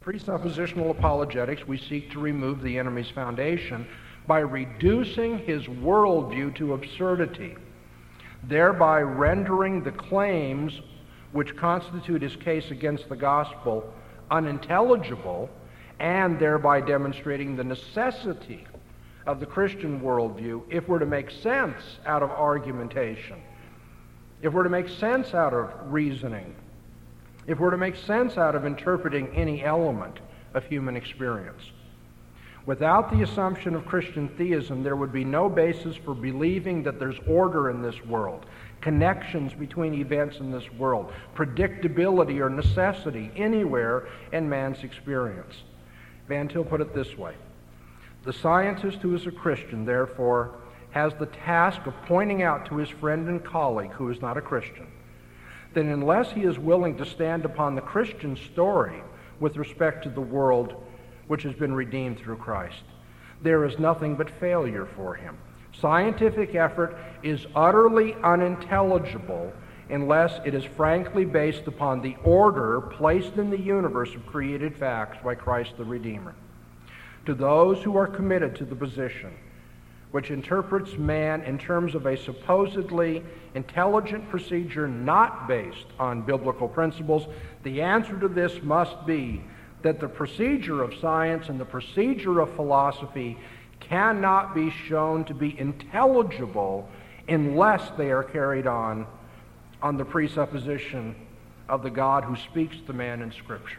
presuppositional apologetics, we seek to remove the enemy's foundation by reducing his worldview to absurdity, thereby rendering the claims which constitute his case against the gospel unintelligible, and thereby demonstrating the necessity of the Christian worldview if we're to make sense out of argumentation, if we're to make sense out of reasoning, if we're to make sense out of interpreting any element of human experience. Without the assumption of Christian theism, there would be no basis for believing that there's order in this world, connections between events in this world, predictability or necessity anywhere in man's experience. Van Til put it this way: the scientist who is a Christian, therefore, has the task of pointing out to his friend and colleague who is not a Christian that unless he is willing to stand upon the Christian story with respect to the world which has been redeemed through Christ, there is nothing but failure for him. Scientific effort is utterly unintelligible unless it is frankly based upon the order placed in the universe of created facts by Christ the Redeemer. To those who are committed to the position which interprets man in terms of a supposedly intelligent procedure not based on biblical principles, the answer to this must be that the procedure of science and the procedure of philosophy cannot be shown to be intelligible unless they are carried on the presupposition of the God who speaks to man in Scripture.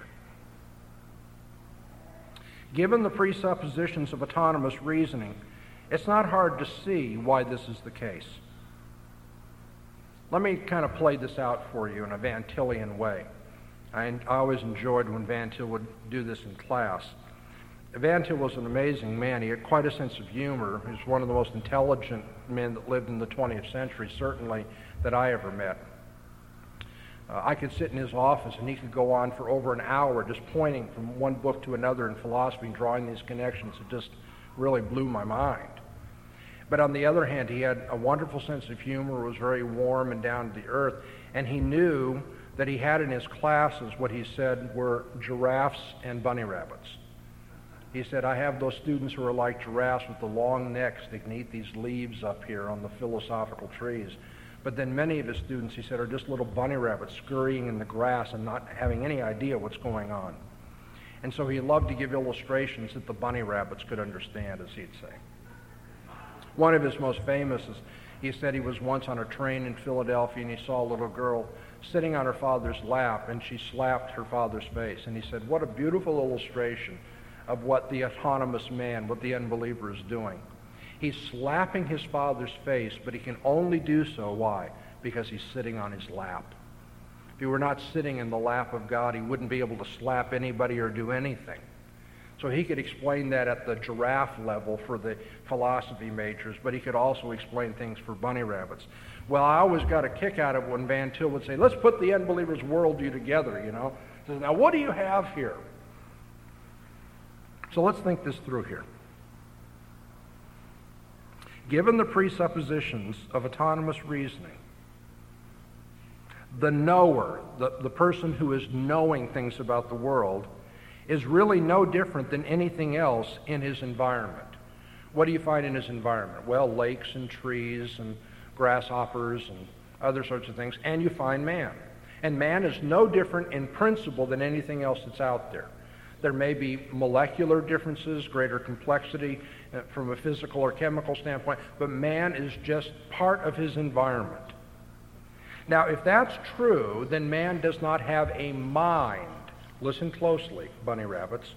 Given the presuppositions of autonomous reasoning, it's not hard to see why this is the case. Let me kind of play this out for you in a Van Tillian way. I always enjoyed when Van Til would do this in class. Van Til was an amazing man. He had quite a sense of humor. He was one of the most intelligent men that lived in the 20th century, certainly, that I ever met. I could sit in his office and he could go on for over an hour just pointing from one book to another in philosophy and drawing these connections. It just really blew my mind. But on the other hand, he had a wonderful sense of humor, was very warm and down to the earth, and he knew that he had in his classes what he said were giraffes and bunny rabbits. He said, I have those students who are like giraffes with the long necks. They can eat these leaves up here on the philosophical trees. But then many of his students, he said, are just little bunny rabbits scurrying in the grass and not having any idea what's going on. And so he loved to give illustrations that the bunny rabbits could understand, as he'd say. One of his most famous is, he said he was once on a train in Philadelphia and he saw a little girl sitting on her father's lap and she slapped her father's face. And he said, what a beautiful illustration of what the autonomous man, what the unbeliever is doing. He's slapping his father's face, but he can only do so. Why? Because he's sitting on his lap. If he were not sitting in the lap of God, he wouldn't be able to slap anybody or do anything. So he could explain that at the giraffe level for the philosophy majors, but he could also explain things for bunny rabbits. Well, I always got a kick out of it when Van Til would say, let's put the unbeliever's worldview together, you know. So now what do you have here? So let's think this through here. Given the presuppositions of autonomous reasoning, the knower, the person who is knowing things about the world, is really no different than anything else in his environment. What do you find in his environment? Well, lakes and trees and grasshoppers and other sorts of things, and you find man. And man is no different in principle than anything else that's out there. There may be molecular differences, greater complexity from a physical or chemical standpoint, but man is just part of his environment. Now, if that's true, then man does not have a mind. Listen closely, bunny rabbits.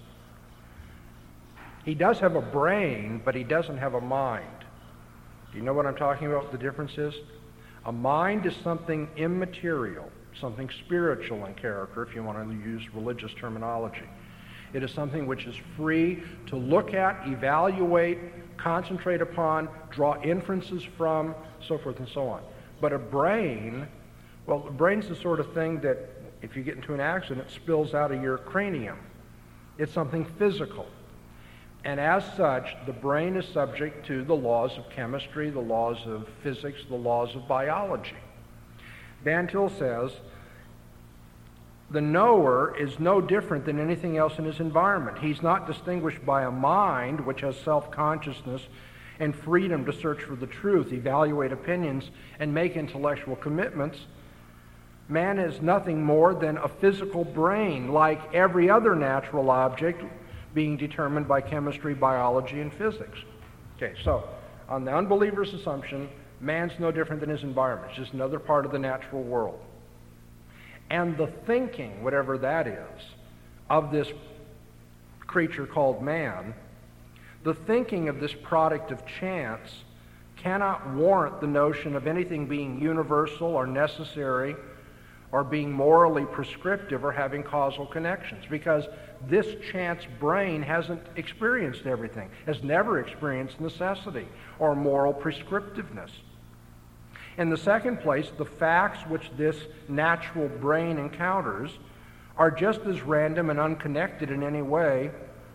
He does have a brain, but he doesn't have a mind. Do you know what I'm talking about, what the difference is? A mind is something immaterial, something spiritual in character, if you want to use religious terminology. It is something which is free to look at, evaluate, concentrate upon, draw inferences from, so forth and so on. But a brain, well, a brain's the sort of thing that if you get into an accident, it spills out of your cranium. It's something physical. And as such, the brain is subject to the laws of chemistry, the laws of physics, the laws of biology. Van Til says, The knower is no different than anything else in his environment. He's not distinguished by a mind which has self-consciousness and freedom to search for the truth, evaluate opinions, and make intellectual commitments. Man is nothing more than a physical brain, like every other natural object, being determined by chemistry, biology, and physics. Okay, so on the unbeliever's assumption, man's no different than his environment. It's just another part of the natural world. And the thinking, whatever that is, of this creature called man, the thinking of this product of chance cannot warrant the notion of anything being universal or necessary or being morally prescriptive or having causal connections, because this chance brain hasn't experienced everything, has never experienced necessity or moral prescriptiveness. In the second place, the facts which this natural brain encounters are just as random and unconnected in any way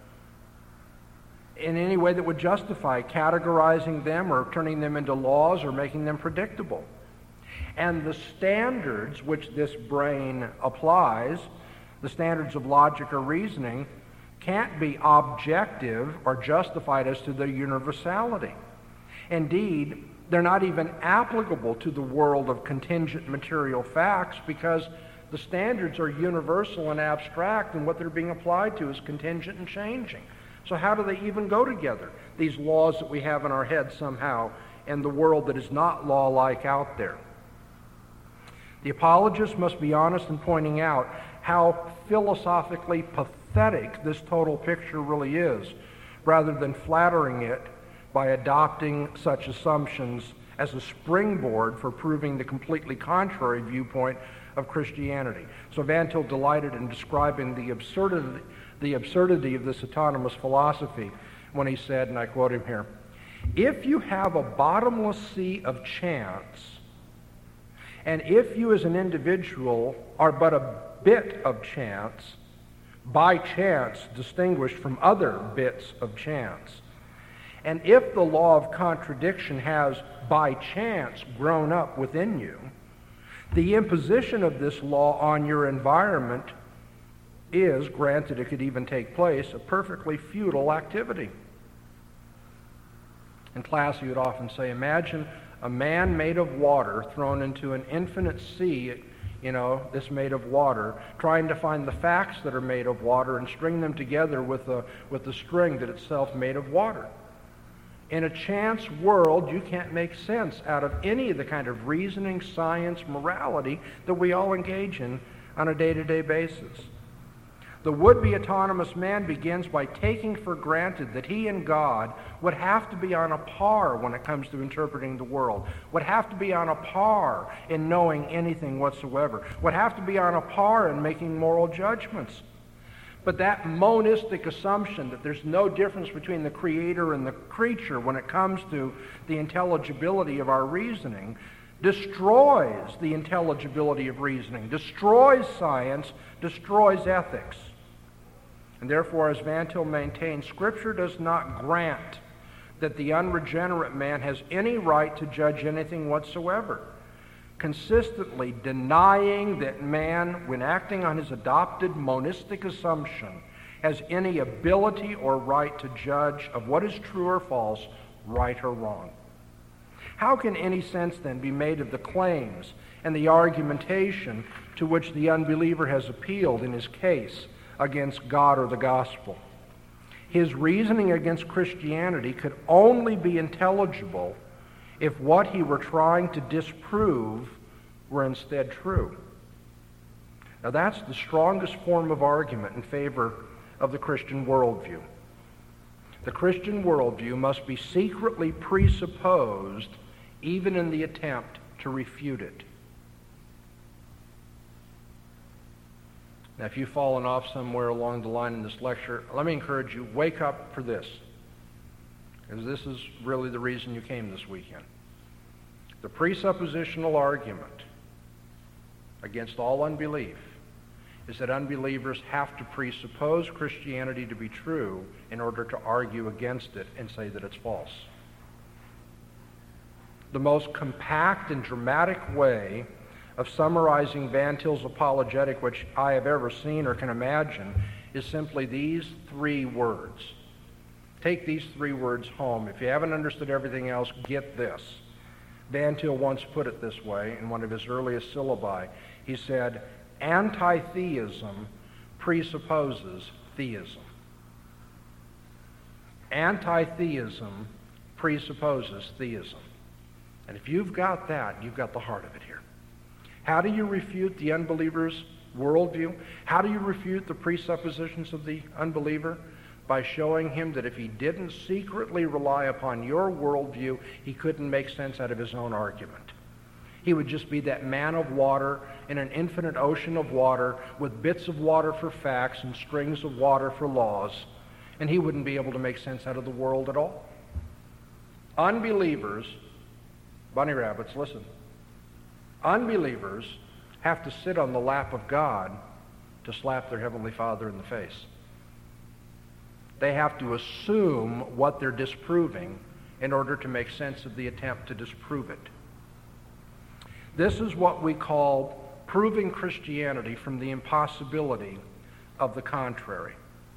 that would justify categorizing them or turning them into laws or making them predictable. And the standards which this brain applies, the standards of logic or reasoning, can't be objective or justified as to their universality. Indeed, they're not even applicable to the world of contingent material facts, because the standards are universal and abstract, and what they're being applied to is contingent and changing. So how do they even go together, these laws that we have in our heads somehow, and the world that is not law-like out there? The apologist must be honest in pointing out how philosophically pathetic this total picture really is, rather than flattering it by adopting such assumptions as a springboard for proving the completely contrary viewpoint of Christianity. So Van Til delighted in describing the absurdity of this autonomous philosophy when he said, and I quote him here, "If you have a bottomless sea of chance, and if you as an individual are but a bit of chance, by chance distinguished from other bits of chance, and if the law of contradiction has by chance grown up within you, the imposition of this law on your environment is, granted it could even take place, a perfectly futile activity." In class he would often say, imagine a man made of water thrown into an infinite sea, this made of water, trying to find the facts that are made of water and string them together with the string that itself made of water. In a chance world, you can't make sense out of any of the kind of reasoning, science, morality that we all engage in on a day-to-day basis. The would-be autonomous man begins by taking for granted that he and God would have to be on a par when it comes to interpreting the world, would have to be on a par in knowing anything whatsoever, would have to be on a par in making moral judgments. But that monistic assumption that there's no difference between the creator and the creature when it comes to the intelligibility of our reasoning destroys the intelligibility of reasoning, destroys science, destroys ethics. And therefore, as Van Til maintains, Scripture does not grant that the unregenerate man has any right to judge anything whatsoever, consistently denying that man, when acting on his adopted monistic assumption, has any ability or right to judge of what is true or false, right or wrong. How can any sense then be made of the claims and the argumentation to which the unbeliever has appealed in his case against God or the gospel? His reasoning against Christianity could only be intelligible if what he were trying to disprove were instead true. Now that's the strongest form of argument in favor of the Christian worldview. The Christian worldview must be secretly presupposed even in the attempt to refute it. Now, if you've fallen off somewhere along the line in this lecture, let me encourage you, wake up for this, because this is really the reason you came this weekend. The presuppositional argument against all unbelief is that unbelievers have to presuppose Christianity to be true in order to argue against it and say that it's false. The most compact and dramatic way of summarizing Van Til's apologetic, which I have ever seen or can imagine, is simply these 3 words. Take these 3 words home. If you haven't understood everything else, get this. Van Til once put it this way in one of his earliest syllabi. He said, anti-theism presupposes theism. Anti-theism presupposes theism. And if you've got that, you've got the heart of it here. How do you refute the unbeliever's worldview? How do you refute the presuppositions of the unbeliever? By showing him that if he didn't secretly rely upon your worldview, he couldn't make sense out of his own argument. He would just be that man of water in an infinite ocean of water with bits of water for facts and strings of water for laws, and he wouldn't be able to make sense out of the world at all. Unbelievers, bunny rabbits, listen. Unbelievers have to sit on the lap of God to slap their Heavenly Father in the face. They have to assume what they're disproving in order to make sense of the attempt to disprove it. This is what we call proving Christianity from the impossibility of the contrary.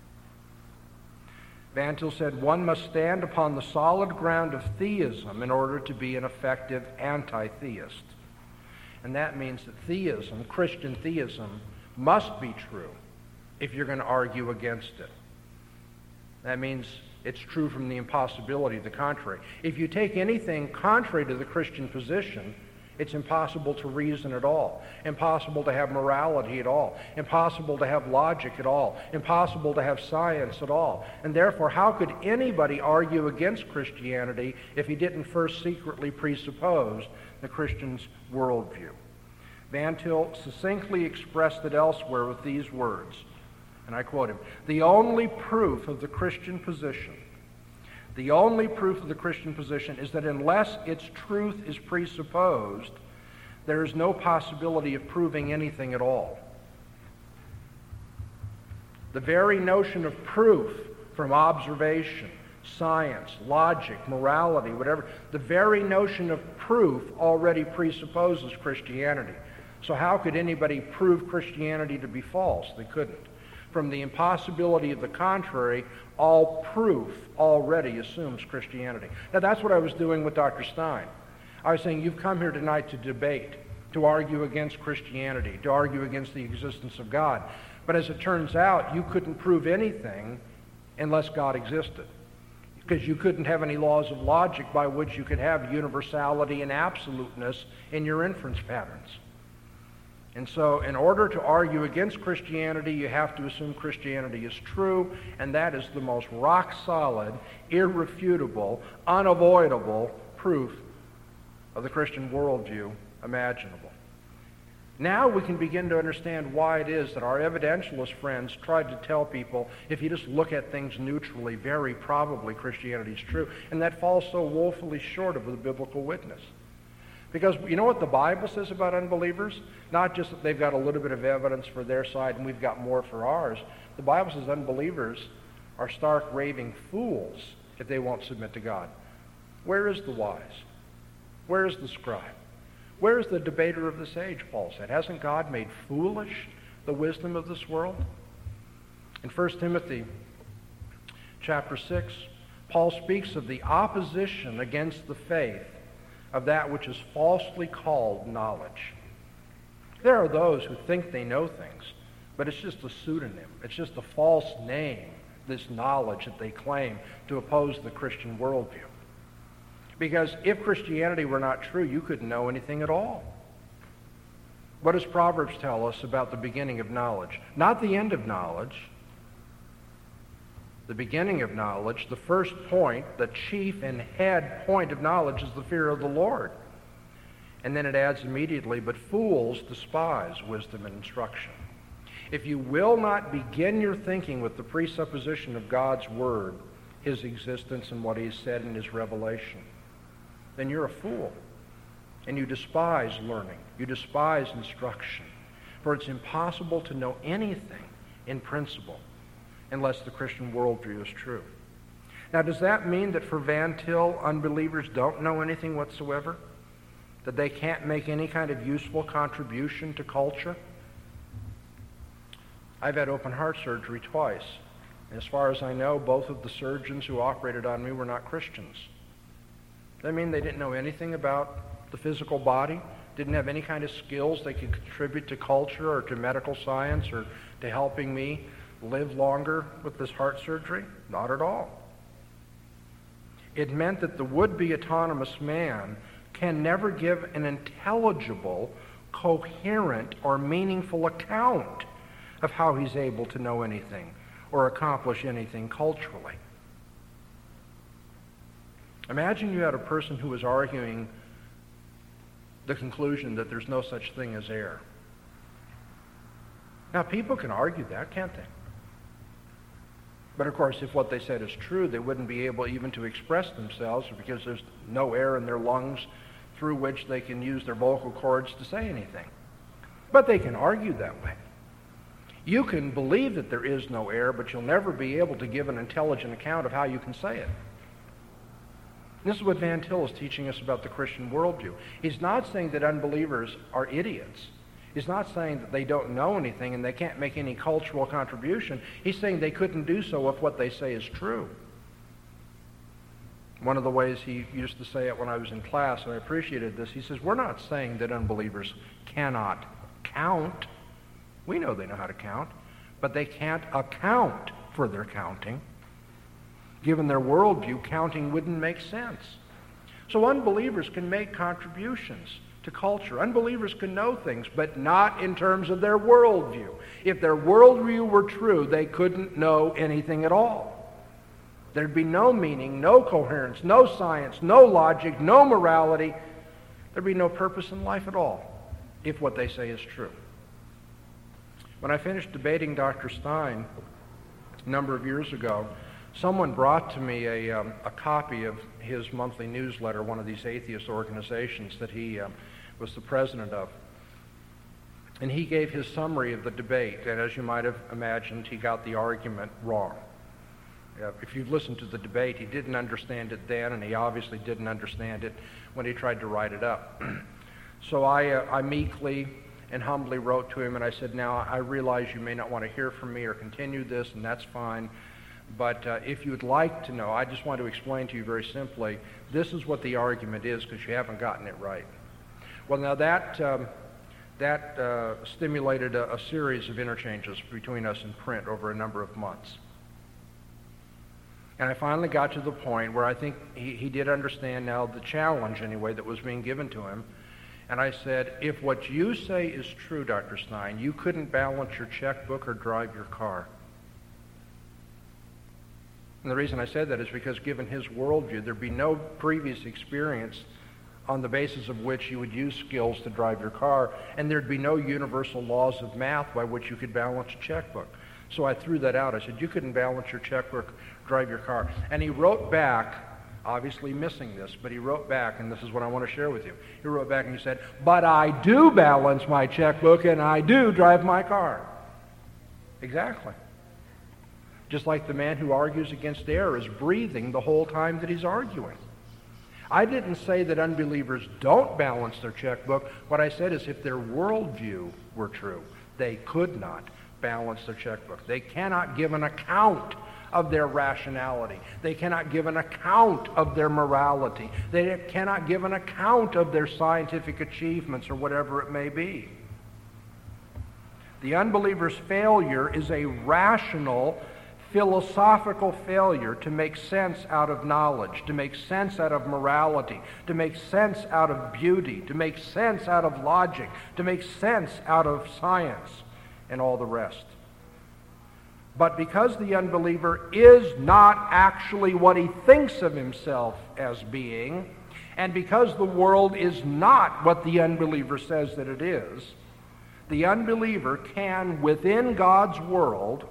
Van Til said, one must stand upon the solid ground of theism in order to be an effective anti-theist. And that means that theism, Christian theism, must be true if you're going to argue against it. That means it's true from the impossibility of the contrary. If you take anything contrary to the Christian position, it's impossible to reason at all, impossible to have morality at all, impossible to have logic at all, impossible to have science at all. And therefore, how could anybody argue against Christianity if he didn't first secretly presuppose the Christian's worldview? Van Til succinctly expressed it elsewhere with these words, and I quote him, the only proof of the Christian position is that unless its truth is presupposed, there is no possibility of proving anything at all. The very notion of proof from observation, science, logic, morality, whatever, the very notion of proof already presupposes Christianity. So how could anybody prove Christianity to be false? They couldn't. From the impossibility of the contrary, all proof already assumes Christianity. Now that's what I was doing with Dr. Stein. I was saying, you've come here tonight to debate, to argue against Christianity, to argue against the existence of God. But as it turns out, you couldn't prove anything unless God existed, because you couldn't have any laws of logic by which you could have universality and absoluteness in your inference patterns. And so in order to argue against Christianity, you have to assume Christianity is true, and that is the most rock-solid, irrefutable, unavoidable proof of the Christian worldview imaginable. Now we can begin to understand why it is that our evidentialist friends tried to tell people, if you just look at things neutrally, very probably Christianity is true, and that falls so woefully short of the biblical witness. Because you know what the Bible says about unbelievers? Not just that they've got a little bit of evidence for their side and we've got more for ours. The Bible says unbelievers are stark raving fools if they won't submit to God. Where is the wise? Where is the scribe? Where is the debater of this age, Paul said? Hasn't God made foolish the wisdom of this world? In 1 Timothy chapter 6, Paul speaks of the opposition against the faith of that which is falsely called knowledge. There are those who think they know things, but it's just a pseudonym. It's just a false name, this knowledge that they claim to oppose the Christian worldview. Because if Christianity were not true, you couldn't know anything at all. What does Proverbs tell us about the beginning of knowledge? Not the end of knowledge. The beginning of knowledge, the first point, the chief and head point of knowledge is the fear of the Lord. And then it adds immediately, but fools despise wisdom and instruction. If you will not begin your thinking with the presupposition of God's word, his existence and what he has said in his revelation, then you're a fool. And you despise learning. You despise instruction. For it's impossible to know anything in principle unless the Christian worldview is true. Now, does that mean that for Van Til, unbelievers don't know anything whatsoever? That they can't make any kind of useful contribution to culture? I've had open heart surgery twice. As far as I know, both of the surgeons who operated on me were not Christians. That mean they didn't know anything about the physical body, didn't have any kind of skills they could contribute to culture or to medical science or to helping me live longer with this heart surgery? Not at all. It meant that the would-be autonomous man can never give an intelligible, coherent, or meaningful account of how he's able to know anything or accomplish anything culturally. Imagine you had a person who was arguing the conclusion that there's no such thing as air. Now, people can argue that, can't they? But of course, if what they said is true, they wouldn't be able even to express themselves because there's no air in their lungs through which they can use their vocal cords to say anything. But they can argue that way. You can believe that there is no air, but you'll never be able to give an intelligent account of how you can say it. This is what Van Til is teaching us about the Christian worldview. He's not saying that unbelievers are idiots. He's not saying that they don't know anything and they can't make any cultural contribution. He's saying they couldn't do so if what they say is true. One of the ways he used to say it when I was in class, and I appreciated this, he says, we're not saying that unbelievers cannot count. We know they know how to count, but they can't account for their counting. Given their worldview, counting wouldn't make sense. So unbelievers can make contributions to culture. Unbelievers can know things, but not in terms of their worldview. If their worldview were true, they couldn't know anything at all. There'd be no meaning, no coherence, no science, no logic, no morality. There'd be no purpose in life at all if what they say is true. When I finished debating Dr. Stein a number of years ago, someone brought to me a copy of his monthly newsletter, one of these atheist organizations that he was the president of. And he gave his summary of the debate, and as you might have imagined, he got the argument wrong. If you've listened to the debate, he didn't understand it then, and he obviously didn't understand it when he tried to write it up. So I meekly and humbly wrote to him, and I said, now, I realize you may not want to hear from me or continue this, and that's fine. But if you'd like to know, I just want to explain to you very simply, this is what the argument is because you haven't gotten it right. Well, now that stimulated a series of interchanges between us in print over a number of months. And I finally got to the point where I think he did understand now the challenge, anyway, that was being given to him. And I said, if what you say is true, Dr. Stein, you couldn't balance your checkbook or drive your car. And the reason I said that is because given his worldview, there'd be no previous experience on the basis of which you would use skills to drive your car, and there'd be no universal laws of math by which you could balance a checkbook. So I threw that out. I said, you couldn't balance your checkbook, drive your car. And he wrote back, obviously missing this, but he wrote back, and this is what I want to share with you. He wrote back and he said, but I do balance my checkbook and I do drive my car. Exactly. Just like the man who argues against air is breathing the whole time that he's arguing. I didn't say that unbelievers don't balance their checkbook. What I said is if their worldview were true, they could not balance their checkbook. They cannot give an account of their rationality. They cannot give an account of their morality. They cannot give an account of their scientific achievements or whatever it may be. The unbeliever's failure is a rational, philosophical failure to make sense out of knowledge, to make sense out of morality, to make sense out of beauty, to make sense out of logic, to make sense out of science, and all the rest. But because the unbeliever is not actually what he thinks of himself as being, and because the world is not what the unbeliever says that it is, the unbeliever can, within God's world,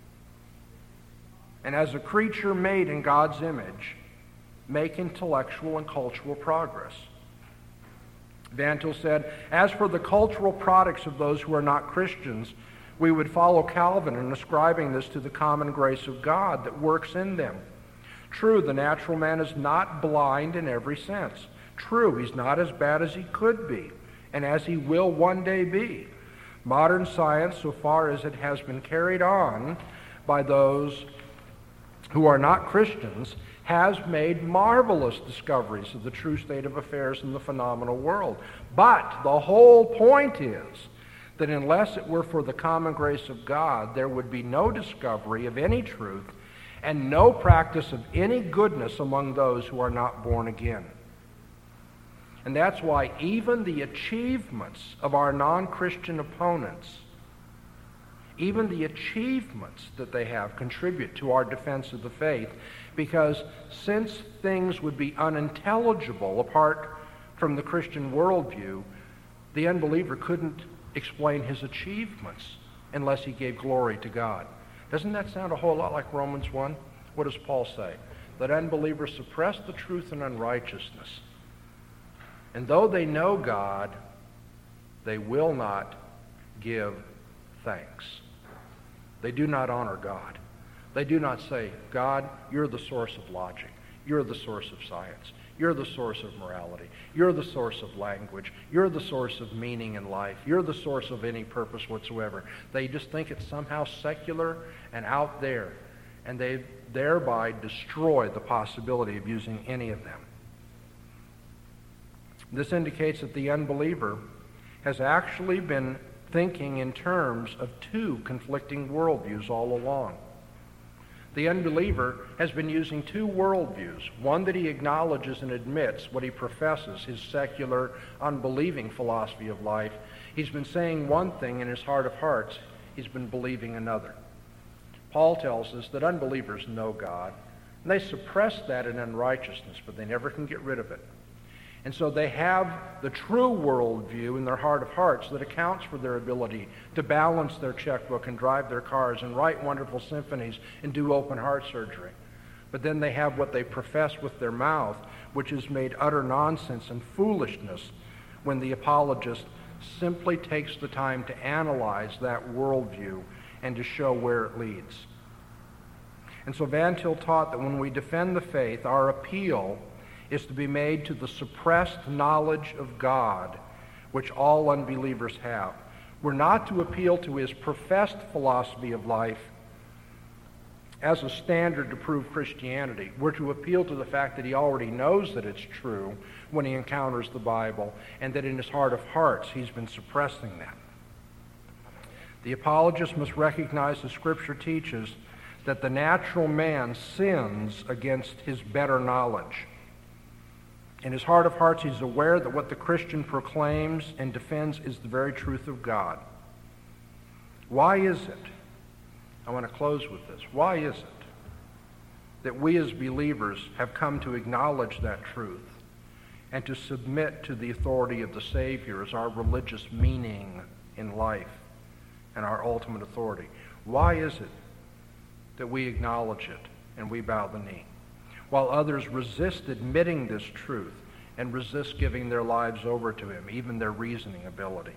and as a creature made in God's image, make intellectual and cultural progress. Van Til said, as for the cultural products of those who are not Christians, we would follow Calvin in ascribing this to the common grace of God that works in them. True, the natural man is not blind in every sense. True, he's not as bad as he could be, and as he will one day be. Modern science, so far as it has been carried on by those who are not Christians, has made marvelous discoveries of the true state of affairs in the phenomenal world. But the whole point is that unless it were for the common grace of God, there would be no discovery of any truth and no practice of any goodness among those who are not born again. And that's why even the achievements of our non-Christian opponents, even the achievements that they have, contribute to our defense of the faith, because since things would be unintelligible apart from the Christian worldview, the unbeliever couldn't explain his achievements unless he gave glory to God. Doesn't that sound a whole lot like Romans 1? What does Paul say? Let unbelievers suppress the truth in unrighteousness. And though they know God, they will not give thanks. They do not honor God. They do not say, God, you're the source of logic. You're the source of science. You're the source of morality. You're the source of language. You're the source of meaning in life. You're the source of any purpose whatsoever. They just think it's somehow secular and out there, and they thereby destroy the possibility of using any of them. This indicates that the unbeliever has actually been thinking in terms of two conflicting worldviews all along. The unbeliever has been using two worldviews, one that he acknowledges and admits what he professes, his secular, unbelieving philosophy of life. He's been saying one thing in his heart of hearts, he's been believing another. Paul tells us that unbelievers know God, and they suppress that in unrighteousness, but they never can get rid of it. And so they have the true worldview in their heart of hearts that accounts for their ability to balance their checkbook and drive their cars and write wonderful symphonies and do open heart surgery. But then they have what they profess with their mouth, which is made utter nonsense and foolishness when the apologist simply takes the time to analyze that worldview and to show where it leads. And so Van Til taught that when we defend the faith, our appeal is to be made to the suppressed knowledge of God, which all unbelievers have. We're not to appeal to his professed philosophy of life as a standard to prove Christianity. We're to appeal to the fact that he already knows that it's true when he encounters the Bible, and that in his heart of hearts he's been suppressing that. The apologist must recognize the Scripture teaches that the natural man sins against his better knowledge. In his heart of hearts, he's aware that what the Christian proclaims and defends is the very truth of God. Why is it? I want to close with this. Why is it that we as believers have come to acknowledge that truth and to submit to the authority of the Savior as our religious meaning in life and our ultimate authority? Why is it that we acknowledge it and we bow the knee, while others resist admitting this truth and resist giving their lives over to him, even their reasoning ability?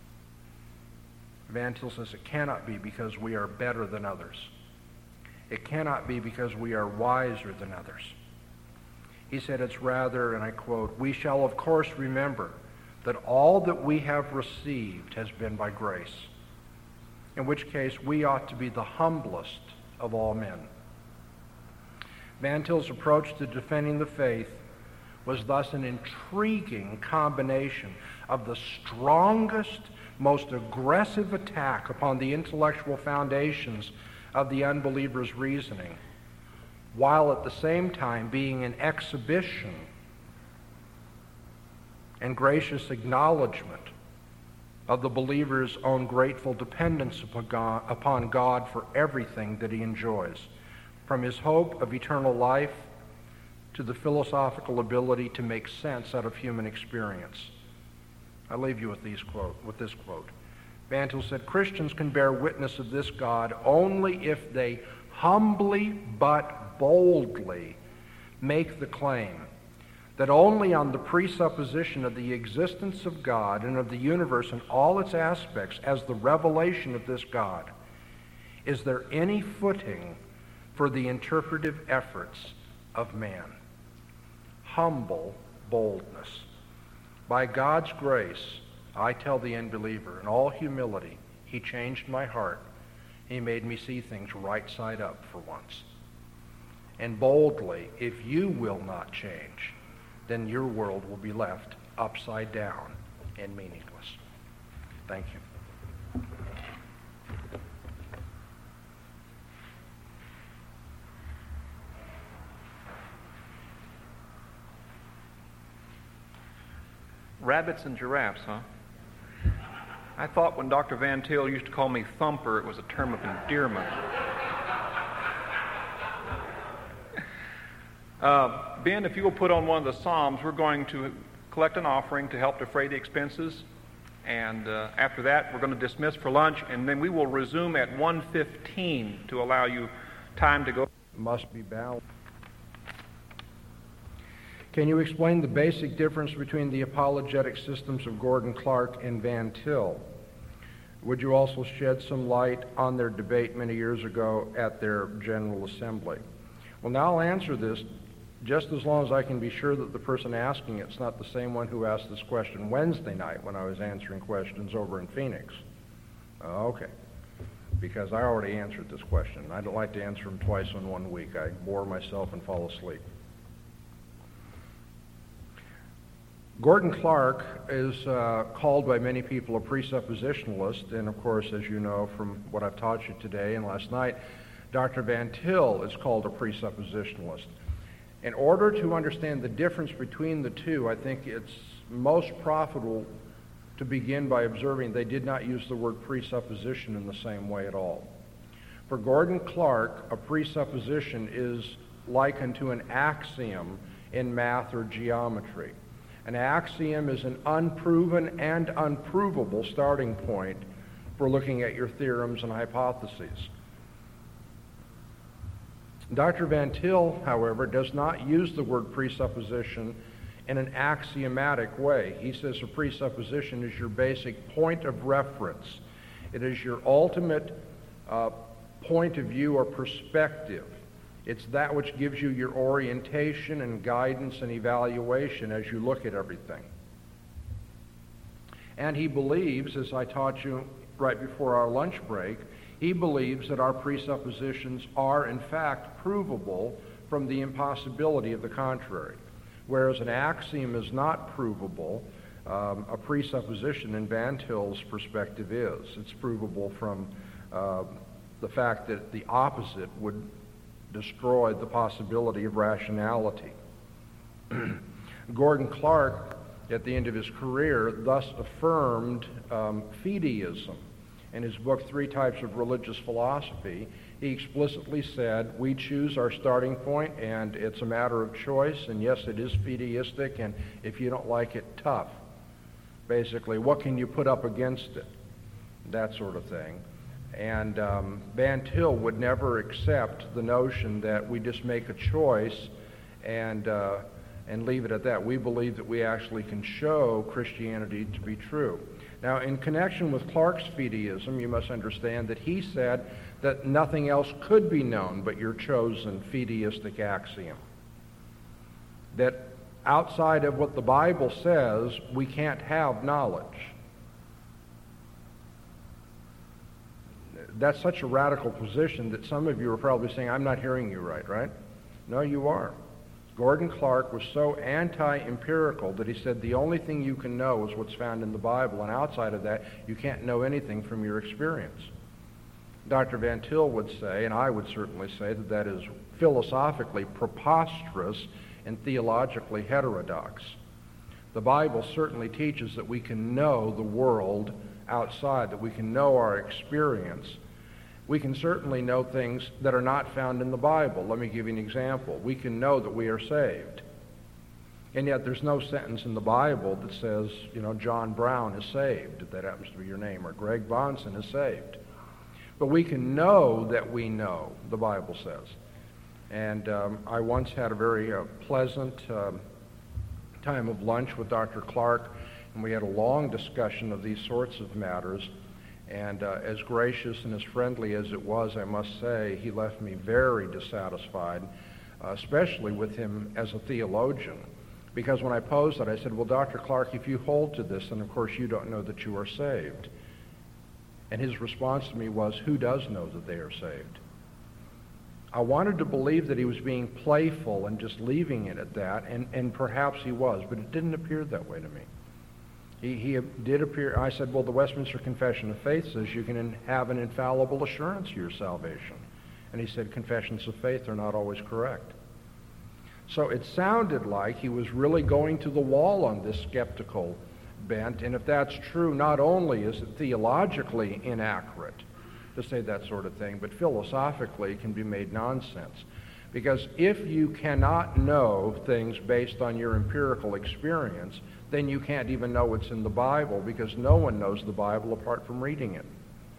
Van Til says it cannot be because we are better than others. It cannot be because we are wiser than others. He said it's rather, and I quote, "We shall of course remember that all that we have received has been by grace, in which case we ought to be the humblest of all men." Van Til's approach to defending the faith was thus an intriguing combination of the strongest, most aggressive attack upon the intellectual foundations of the unbeliever's reasoning, while at the same time being an exhibition and gracious acknowledgement of the believer's own grateful dependence upon God for everything that he enjoys, from his hope of eternal life to the philosophical ability to make sense out of human experience. I leave you with this quote. Van Til said, "Christians can bear witness of this God only if they humbly but boldly make the claim that only on the presupposition of the existence of God and of the universe in all its aspects as the revelation of this God is there any footing for the interpretive efforts of man." Humble boldness. By God's grace, I tell the unbeliever, in all humility, he changed my heart. He made me see things right side up for once. And boldly, if you will not change, then your world will be left upside down and meaningless. Thank you. Rabbits and giraffes, huh? I thought when Dr. Van Til used to call me Thumper, it was a term of endearment. Ben, if you will put on one of the Psalms, we're going to collect an offering to help defray the expenses. And after that, we're going to dismiss for lunch, and then we will resume at 1:15 to allow you time to go. Must be balanced. Can you explain the basic difference between the apologetic systems of Gordon Clark and Van Til? Would you also shed some light on their debate many years ago at their General Assembly? Well, now I'll answer this just as long as I can be sure that the person asking it's not the same one who asked this question Wednesday night when I was answering questions over in Phoenix. Okay. Because I already answered this question. I don't like to answer them twice in 1 week. I bore myself and fall asleep. Gordon Clark is called by many people a presuppositionalist, and of course, as you know from what I've taught you today and last night, Dr. Van Til is called a presuppositionalist. In order to understand the difference between the two, I think it's most profitable to begin by observing they did not use the word presupposition in the same way at all. For Gordon Clark, a presupposition is likened to an axiom in math or geometry. An axiom is an unproven and unprovable starting point for looking at your theorems and hypotheses. Dr. Van Til, however, does not use the word presupposition in an axiomatic way. He says a presupposition is your basic point of reference. It is your ultimate point of view or perspective. It's that which gives you your orientation and guidance and evaluation as you look at everything. And he believes, as I taught you right before our lunch break, he believes that our presuppositions are in fact provable from the impossibility of the contrary. Whereas an axiom is not provable, a presupposition in Van Til's perspective is. It's provable from the fact that the opposite would destroy the possibility of rationality. Gordon Clark, at the end of his career, thus affirmed fideism. In his book, Three Types of Religious Philosophy, he explicitly said, we choose our starting point, and it's a matter of choice, and yes, it is fideistic, and if you don't like it, tough. Basically, what can you put up against it? That sort of thing. And Van Til would never accept the notion that we just make a choice and leave it at that. We believe that we actually can show Christianity to be true. Now, in connection with Clark's fideism, you must understand that he said that nothing else could be known but your chosen fideistic axiom. That outside of what the Bible says, we can't have knowledge. That's such a radical position that some of you are probably saying, I'm not hearing you right? No, you are. Gordon Clark was so anti-empirical that he said the only thing you can know is what's found in the Bible, and outside of that, you can't know anything from your experience. Dr. Van Til would say, and I would certainly say, that that is philosophically preposterous and theologically heterodox. The Bible certainly teaches that we can know the world outside, that we can know our experience. We can certainly know things that are not found in the Bible. Let me give you an example. We can know that we are saved. And yet there's no sentence in the Bible that says, John Brown is saved, if that happens to be your name, or Greg Bonson is saved. But we can know that we know, the Bible says. And I once had a very pleasant time of lunch with Dr. Clark, and we had a long discussion of these sorts of matters. And as gracious and as friendly as it was, I must say, he left me very dissatisfied, especially with him as a theologian. Because when I posed it, I said, well, Dr. Clark, if you hold to this, then of course you don't know that you are saved. And his response to me was, who does know that they are saved? I wanted to believe that he was being playful and just leaving it at that, and perhaps he was, but it didn't appear that way to me. He did appear, I said, well, the Westminster Confession of Faith says you can have an infallible assurance of your salvation. And he said, confessions of faith are not always correct. So it sounded like he was really going to the wall on this skeptical bent, and if that's true, not only is it theologically inaccurate to say that sort of thing, but philosophically it can be made nonsense. Because if you cannot know things based on your empirical experience, then you can't even know what's in the Bible, because no one knows the Bible apart from reading it.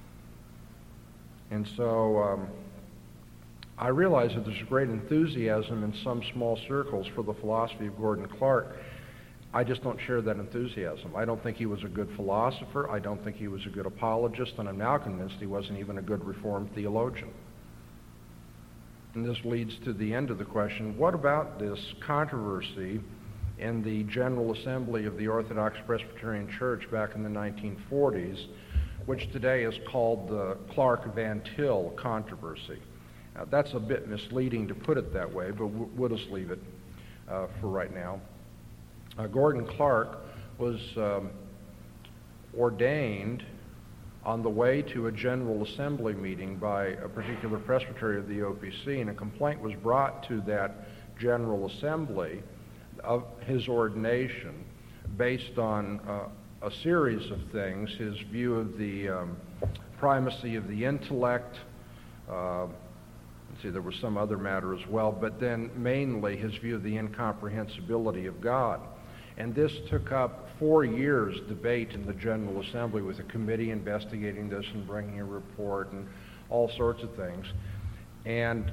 And so I realize that there's great enthusiasm in some small circles for the philosophy of Gordon Clark. I just don't share that enthusiasm. I don't think he was a good philosopher. I don't think he was a good apologist, and I'm now convinced he wasn't even a good Reformed theologian. And this leads to the end of the question, what about this controversy in the General Assembly of the Orthodox Presbyterian Church back in the 1940s, which today is called the Clark-Van Til controversy? Now, that's a bit misleading to put it that way, but we'll just leave it for right now. Gordon Clark was ordained on the way to a General Assembly meeting by a particular presbytery of the OPC, and a complaint was brought to that General Assembly of his ordination based on a series of things, his view of the primacy of the intellect, there was some other matter as well, but then mainly his view of the incomprehensibility of God. And this took up 4 years debate in the General Assembly with a committee investigating this and bringing a report and all sorts of things. And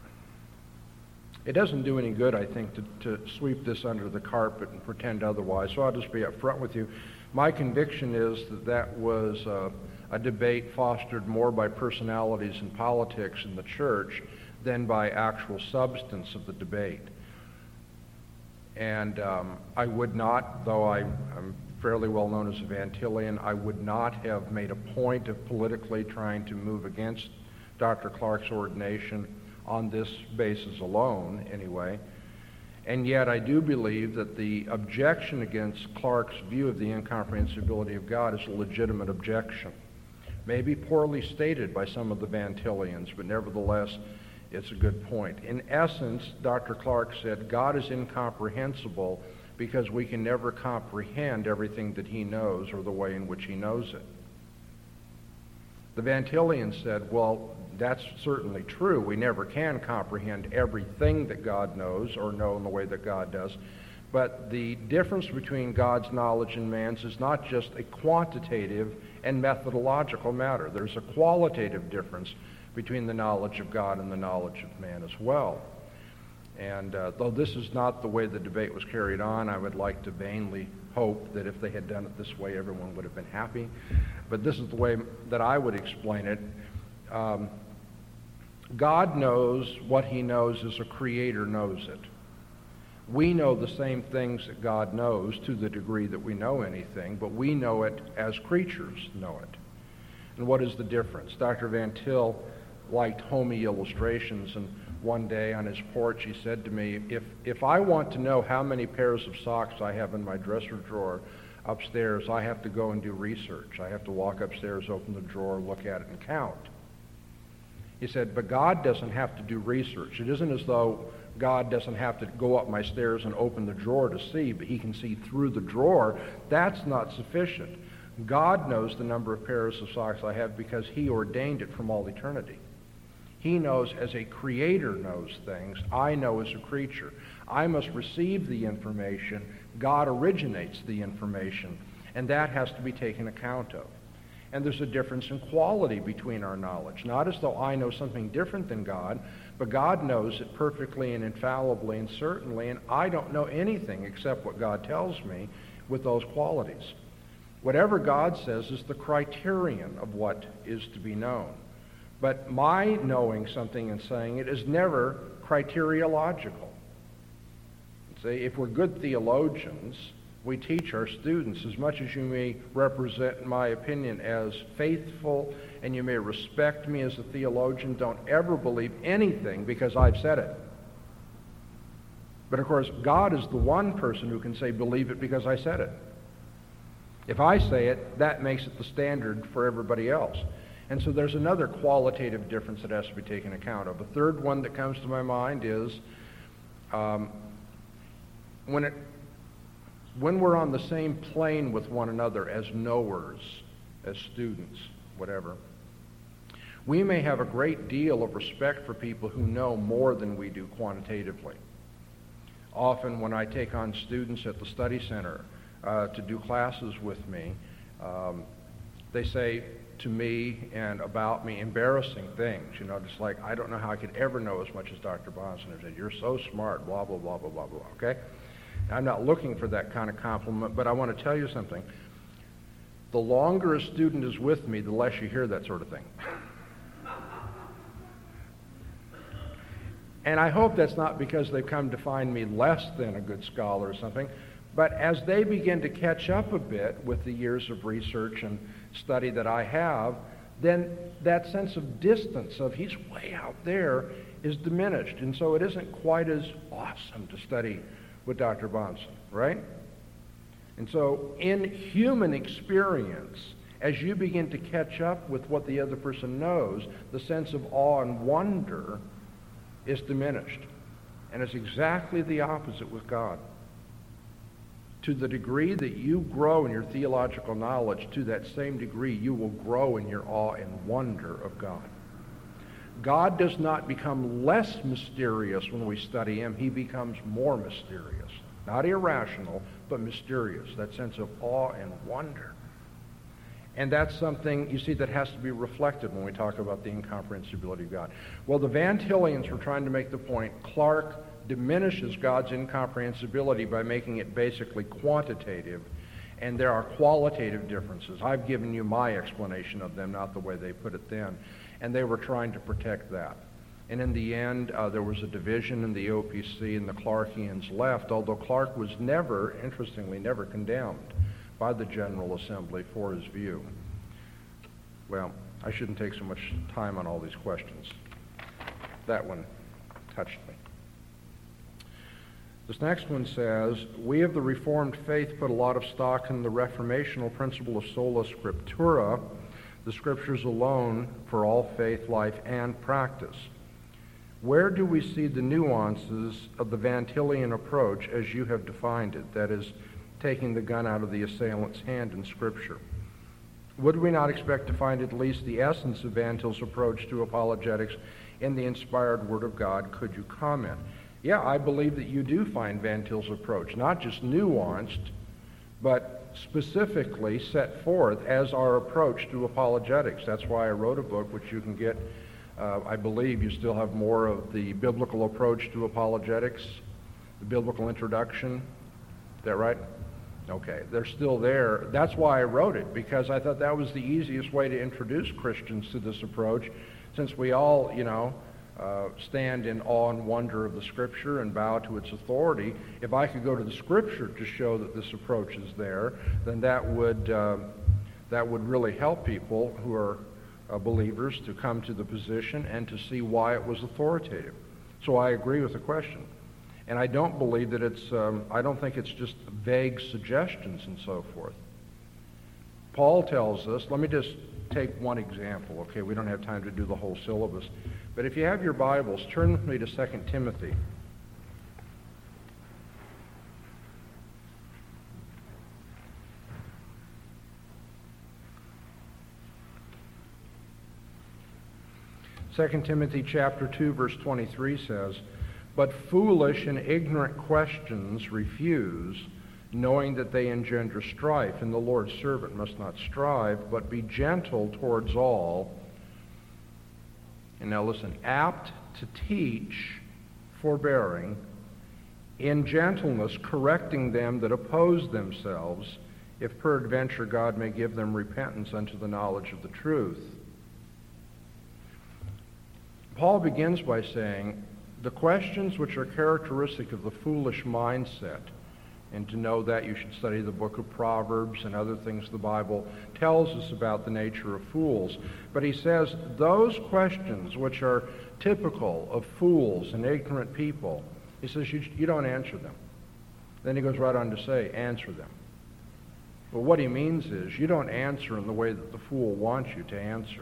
it doesn't do any good, I think, to sweep this under the carpet and pretend otherwise. So I'll just be up front with you. My conviction is that that was a debate fostered more by personalities and politics in the church than by actual substance of the debate. And I would not, though I'm fairly well known as a Van Tillian, I would not have made a point of politically trying to move against Dr. Clark's ordination on this basis alone, anyway. And yet I do believe that the objection against Clark's view of the incomprehensibility of God is a legitimate objection. Maybe poorly stated by some of the Van Tillians, but nevertheless, it's a good point. In essence, Dr. Clark said, God is incomprehensible because we can never comprehend everything that he knows or the way in which he knows it. The Van Tillians said, well, that's certainly true. We never can comprehend everything that God knows or know in the way that God does. But the difference between God's knowledge and man's is not just a quantitative and methodological matter. There's a qualitative difference between the knowledge of God and the knowledge of man as well. And though this is not the way the debate was carried on, I would like to vainly hope that if they had done it this way, everyone would have been happy. But this is the way that I would explain it. God knows what he knows as a creator knows it. We know the same things that God knows to the degree that we know anything, but we know it as creatures know it. And what is the difference? Dr. Van Til liked homey illustrations, and one day on his porch he said to me, if I want to know how many pairs of socks I have in my dresser drawer upstairs, I have to go and do research. I have to walk upstairs, open the drawer, look at it, and count. He said, but God doesn't have to do research. It isn't as though God doesn't have to go up my stairs and open the drawer to see, but he can see through the drawer. That's not sufficient. God knows the number of pairs of socks I have because he ordained it from all eternity. He knows as a creator knows things. I know as a creature. I must receive the information. God originates the information, and that has to be taken account of. And there's a difference in quality between our knowledge. Not as though I know something different than God, but God knows it perfectly and infallibly and certainly, and I don't know anything except what God tells me with those qualities. Whatever God says is the criterion of what is to be known. But my knowing something and saying it is never criteriological. See, if we're good theologians, we teach our students, as much as you may represent, in my opinion, as faithful, and you may respect me as a theologian, don't ever believe anything because I've said it. But of course, God is the one person who can say, believe it because I said it. If I say it, that makes it the standard for everybody else. And so there's another qualitative difference that has to be taken account of. A third one that comes to my mind is when we're on the same plane with one another as knowers, as students, whatever, we may have a great deal of respect for people who know more than we do quantitatively. Often when I take on students at the study center to do classes with me, they say to me and about me embarrassing things, just like, I don't know how I could ever know as much as Dr. Bahnsen. I said, you're so smart, blah, blah, blah, blah, blah, blah, okay? I'm not looking for that kind of compliment, but I want to tell you something. The longer a student is with me, the less you hear that sort of thing. And I hope that's not because they've come to find me less than a good scholar or something, but as they begin to catch up a bit with the years of research and study that I have, then that sense of distance of he's way out there is diminished. And so it isn't quite as awesome to study with Dr. Bahnsen, right? And so in human experience, as you begin to catch up with what the other person knows, the sense of awe and wonder is diminished. And it's exactly the opposite with God. To the degree that you grow in your theological knowledge, to that same degree you will grow in your awe and wonder of God. God does not become less mysterious when we study him. He becomes more mysterious. Not irrational, but mysterious. That sense of awe and wonder. And that's something, you see, that has to be reflected when we talk about the incomprehensibility of God. Well, the Van Tillians were trying to make the point, Clark diminishes God's incomprehensibility by making it basically quantitative, and there are qualitative differences. I've given you my explanation of them, not the way they put it then. And they were trying to protect that. And in the end, there was a division in the OPC, and the Clarkians left, although Clark was never, interestingly, never condemned by the General Assembly for his view. Well, I shouldn't take so much time on all these questions. That one touched me. This next one says, we of the Reformed faith put a lot of stock in the reformational principle of sola scriptura, the scriptures alone for all faith, life, and practice. Where do we see the nuances of the Van Tillian approach as you have defined it, that is, taking the gun out of the assailant's hand in Scripture? Would we not expect to find at least the essence of Van Til's approach to apologetics in the inspired Word of God? Could you comment? Yeah, I believe that you do find Van Til's approach, not just nuanced, but specifically set forth as our approach to apologetics. That's why I wrote a book, which you can get, I believe you still have more of the biblical approach to apologetics, the biblical introduction. Is that right? Okay, they're still there. That's why I wrote it, because I thought that was the easiest way to introduce Christians to this approach, since we all, stand in awe and wonder of the Scripture and bow to its authority. If I could go to the Scripture to show that this approach is there, then that would really help people who are believers to come to the position and to see why it was authoritative. So I agree with the question. And I don't believe that I don't think it's just vague suggestions and so forth. Paul tells us, let me just take one example, okay? We don't have time to do the whole syllabus. But if you have your Bibles, turn with me to 2 Timothy. Second Timothy chapter 2, verse 23 says, but foolish and ignorant questions refuse, knowing that they engender strife, and the Lord's servant must not strive, but be gentle towards all. And now listen, apt to teach, forbearing, in gentleness correcting them that oppose themselves, if peradventure God may give them repentance unto the knowledge of the truth. Paul begins by saying, The questions which are characteristic of the foolish mindset, and to know that you should study the book of Proverbs and other things the Bible tells us about the nature of fools. But he says those questions which are typical of fools and ignorant people, he says you don't answer them. Then he goes right on to say, answer them. But what he means is you don't answer in the way that the fool wants you to answer.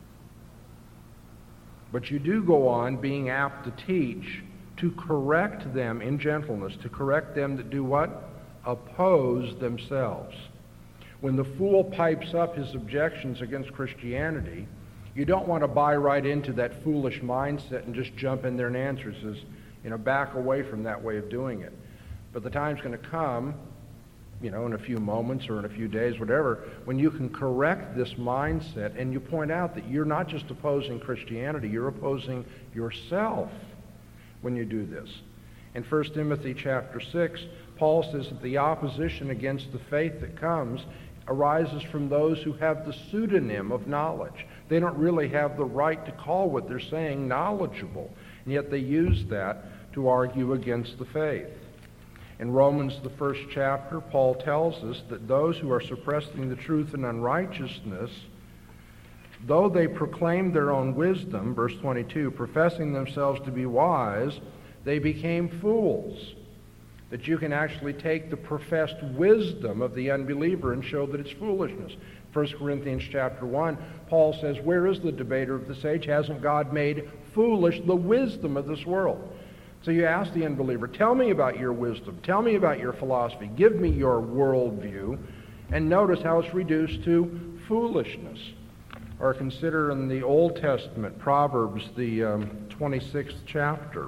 But you do go on being apt to teach, to correct them in gentleness, to correct them that do what? Oppose themselves. When the fool pipes up his objections against Christianity, you don't want to buy right into that foolish mindset and just jump in there and answer. It says, back away from that way of doing it. But the time's going to come, in a few moments or in a few days, whatever, when you can correct this mindset and you point out that you're not just opposing Christianity, you're opposing yourself when you do this. In 1 Timothy chapter 6, Paul says that the opposition against the faith that comes arises from those who have the pseudonym of knowledge. They don't really have the right to call what they're saying knowledgeable, and yet they use that to argue against the faith. In Romans, the 1st chapter, Paul tells us that those who are suppressing the truth in unrighteousness, though they proclaim their own wisdom, verse 22, professing themselves to be wise, they became fools. That you can actually take the professed wisdom of the unbeliever and show that it's foolishness. 1 Corinthians chapter 1, Paul says, where is the debater of this age? Hasn't God made foolish the wisdom of this world? So you ask the unbeliever, tell me about your wisdom. Tell me about your philosophy. Give me your worldview. And notice how it's reduced to foolishness. Or consider in the Old Testament, Proverbs, the 26th chapter,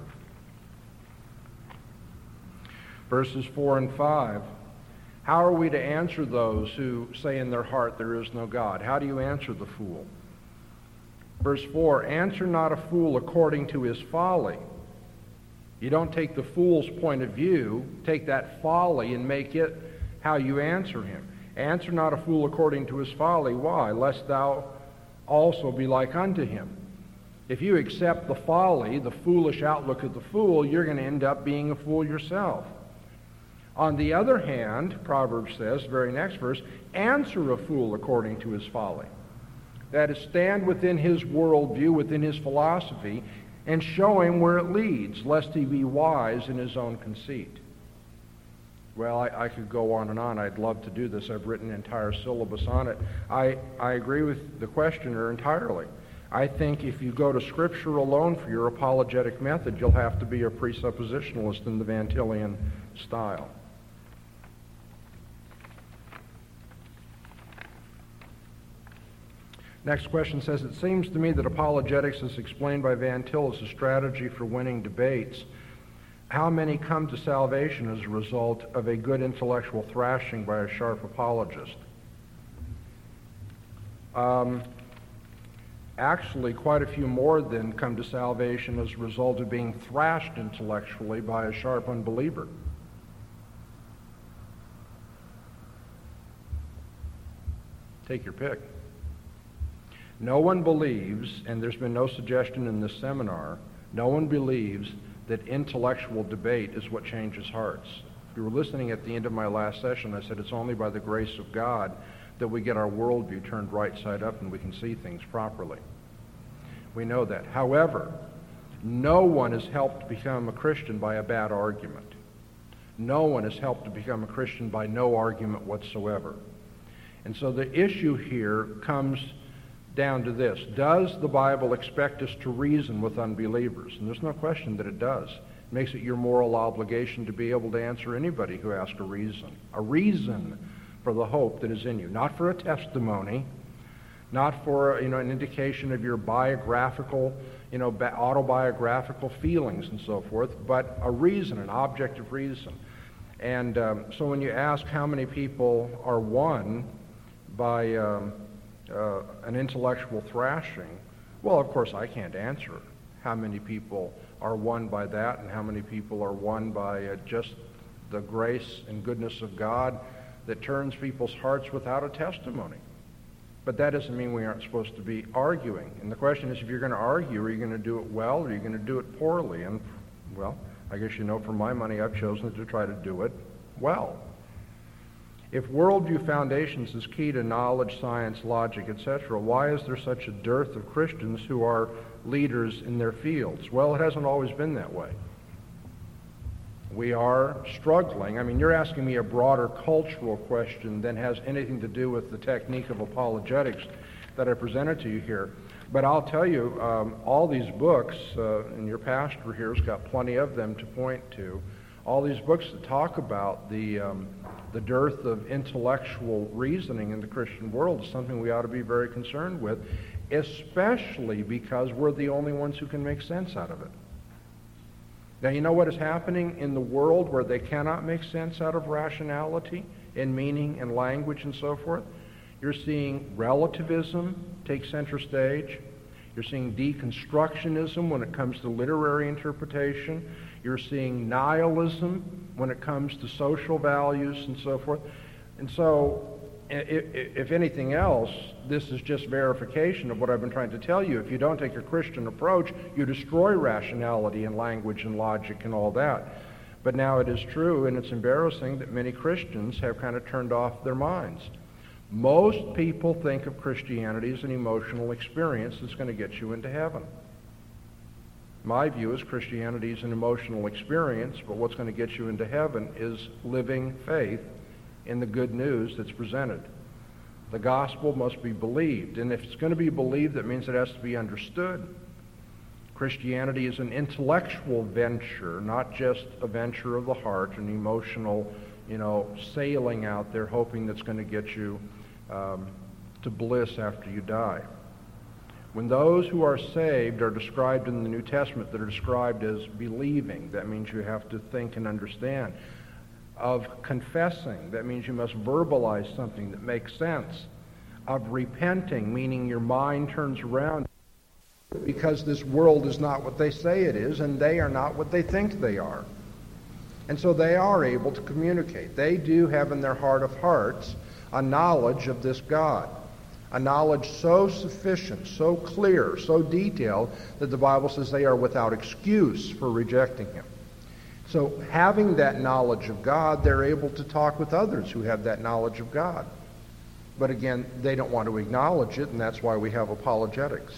verses 4 and 5. How are we to answer those who say in their heart there is no God? How do you answer the fool? Verse 4, answer not a fool according to his folly. You don't take the fool's point of view, take that folly and make it how you answer him. Answer not a fool according to his folly. Why? Lest thou also be like unto him. If you accept the folly, the foolish outlook of the fool, you're going to end up being a fool yourself. On the other hand, Proverbs says, very next verse, answer a fool according to his folly. That is, stand within his worldview, within his philosophy, and show him where it leads, lest he be wise in his own conceit. Well, I could go on and on. I'd love to do this. I've written an entire syllabus on it. I agree with the questioner entirely. I think if you go to Scripture alone for your apologetic method, you'll have to be a presuppositionalist in the Van Tillian style. Next question says, it seems to me that apologetics as explained by Van Til is a strategy for winning debates. How many come to salvation as a result of a good intellectual thrashing by a sharp apologist? Actually, quite a few more than come to salvation as a result of being thrashed intellectually by a sharp unbeliever. Take your pick. No one believes, and there's been no suggestion in this seminar, no one believes that intellectual debate is what changes hearts. If you were listening at the end of my last session, I said it's only by the grace of God that we get our worldview turned right side up and we can see things properly. We know that. However, no one is helped to become a Christian by a bad argument. No one is helped to become a Christian by no argument whatsoever. And so the issue here comes down to this. Does the Bible expect us to reason with unbelievers? And there's no question that it does. It makes it your moral obligation to be able to answer anybody who asks a reason for the hope that is in you. Not for a testimony, not for an indication of your biographical, autobiographical feelings and so forth, but a reason, an objective reason. And so when you ask how many people are won by an intellectual thrashing, well, of course, I can't answer how many people are won by that and how many people are won by just the grace and goodness of God that turns people's hearts without a testimony. But that doesn't mean we aren't supposed to be arguing. And the question is, if you're going to argue, are you going to do it well or are you going to do it poorly? And, well, I guess you know for my money I've chosen to try to do it well. If worldview foundations is key to knowledge, science, logic, etc., why is there such a dearth of Christians who are leaders in their fields? Well, it hasn't always been that way. We are struggling. I mean, you're asking me a broader cultural question than has anything to do with the technique of apologetics that I presented to you here. But I'll tell you, all these books, and your pastor here has got plenty of them to point to, all these books that talk about the dearth of intellectual reasoning in the Christian world is something we ought to be very concerned with, especially because we're the only ones who can make sense out of it. Now, you know what is happening in the world where they cannot make sense out of rationality and meaning and language and so forth? You're seeing relativism take center stage. You're seeing deconstructionism when it comes to literary interpretation. You're seeing nihilism when it comes to social values and so forth. And so, if anything else, this is just verification of what I've been trying to tell you. If you don't take a Christian approach, you destroy rationality and language and logic and all that. But now it is true, and it's embarrassing, that many Christians have kind of turned off their minds. Most people think of Christianity as an emotional experience that's going to get you into heaven. My view is Christianity is an emotional experience, but what's going to get you into heaven is living faith in the good news that's presented. The gospel must be believed, and if it's going to be believed, that means it has to be understood. Christianity is an intellectual venture, not just a venture of the heart, an emotional, sailing out there hoping that's going to get you to bliss after you die. When those who are saved are described in the New Testament, that are described as believing, that means you have to think and understand. Of confessing, that means you must verbalize something that makes sense. Of repenting, meaning your mind turns around because this world is not what they say it is, and they are not what they think they are. And so they are able to communicate. They do have in their heart of hearts a knowledge of this God. A knowledge so sufficient, so clear, so detailed, that the Bible says they are without excuse for rejecting Him. So having that knowledge of God, they're able to talk with others who have that knowledge of God. But again, they don't want to acknowledge it, and that's why we have apologetics.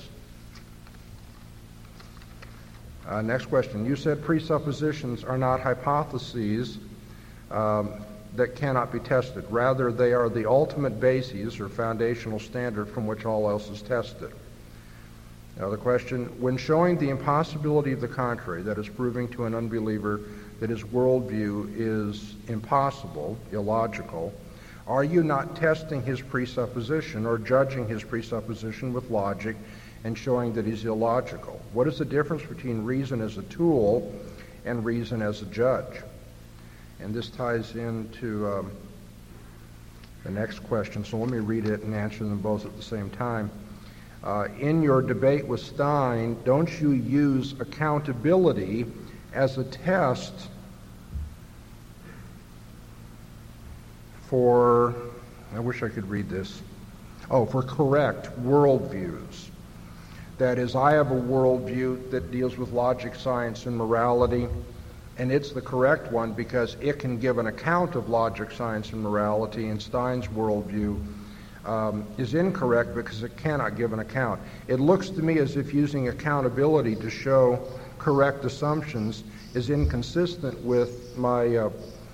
Next question. You said presuppositions are not hypotheses that cannot be tested. Rather, they are the ultimate bases or foundational standard from which all else is tested. Now the question, when showing the impossibility of the contrary, that is proving to an unbeliever that his worldview is impossible, illogical, are you not testing his presupposition or judging his presupposition with logic and showing that he's illogical? What is the difference between reason as a tool and reason as a judge? And this ties into the next question, so let me read it and answer them both at the same time. In your debate with Stein, don't you use accountability as a test for, I wish I could read this, for correct worldviews? That is, I have a worldview that deals with logic, science, and morality, and it's the correct one because it can give an account of logic, science, and morality, and Stein's worldview is incorrect because it cannot give an account. It looks to me as if using accountability to show correct assumptions is inconsistent with my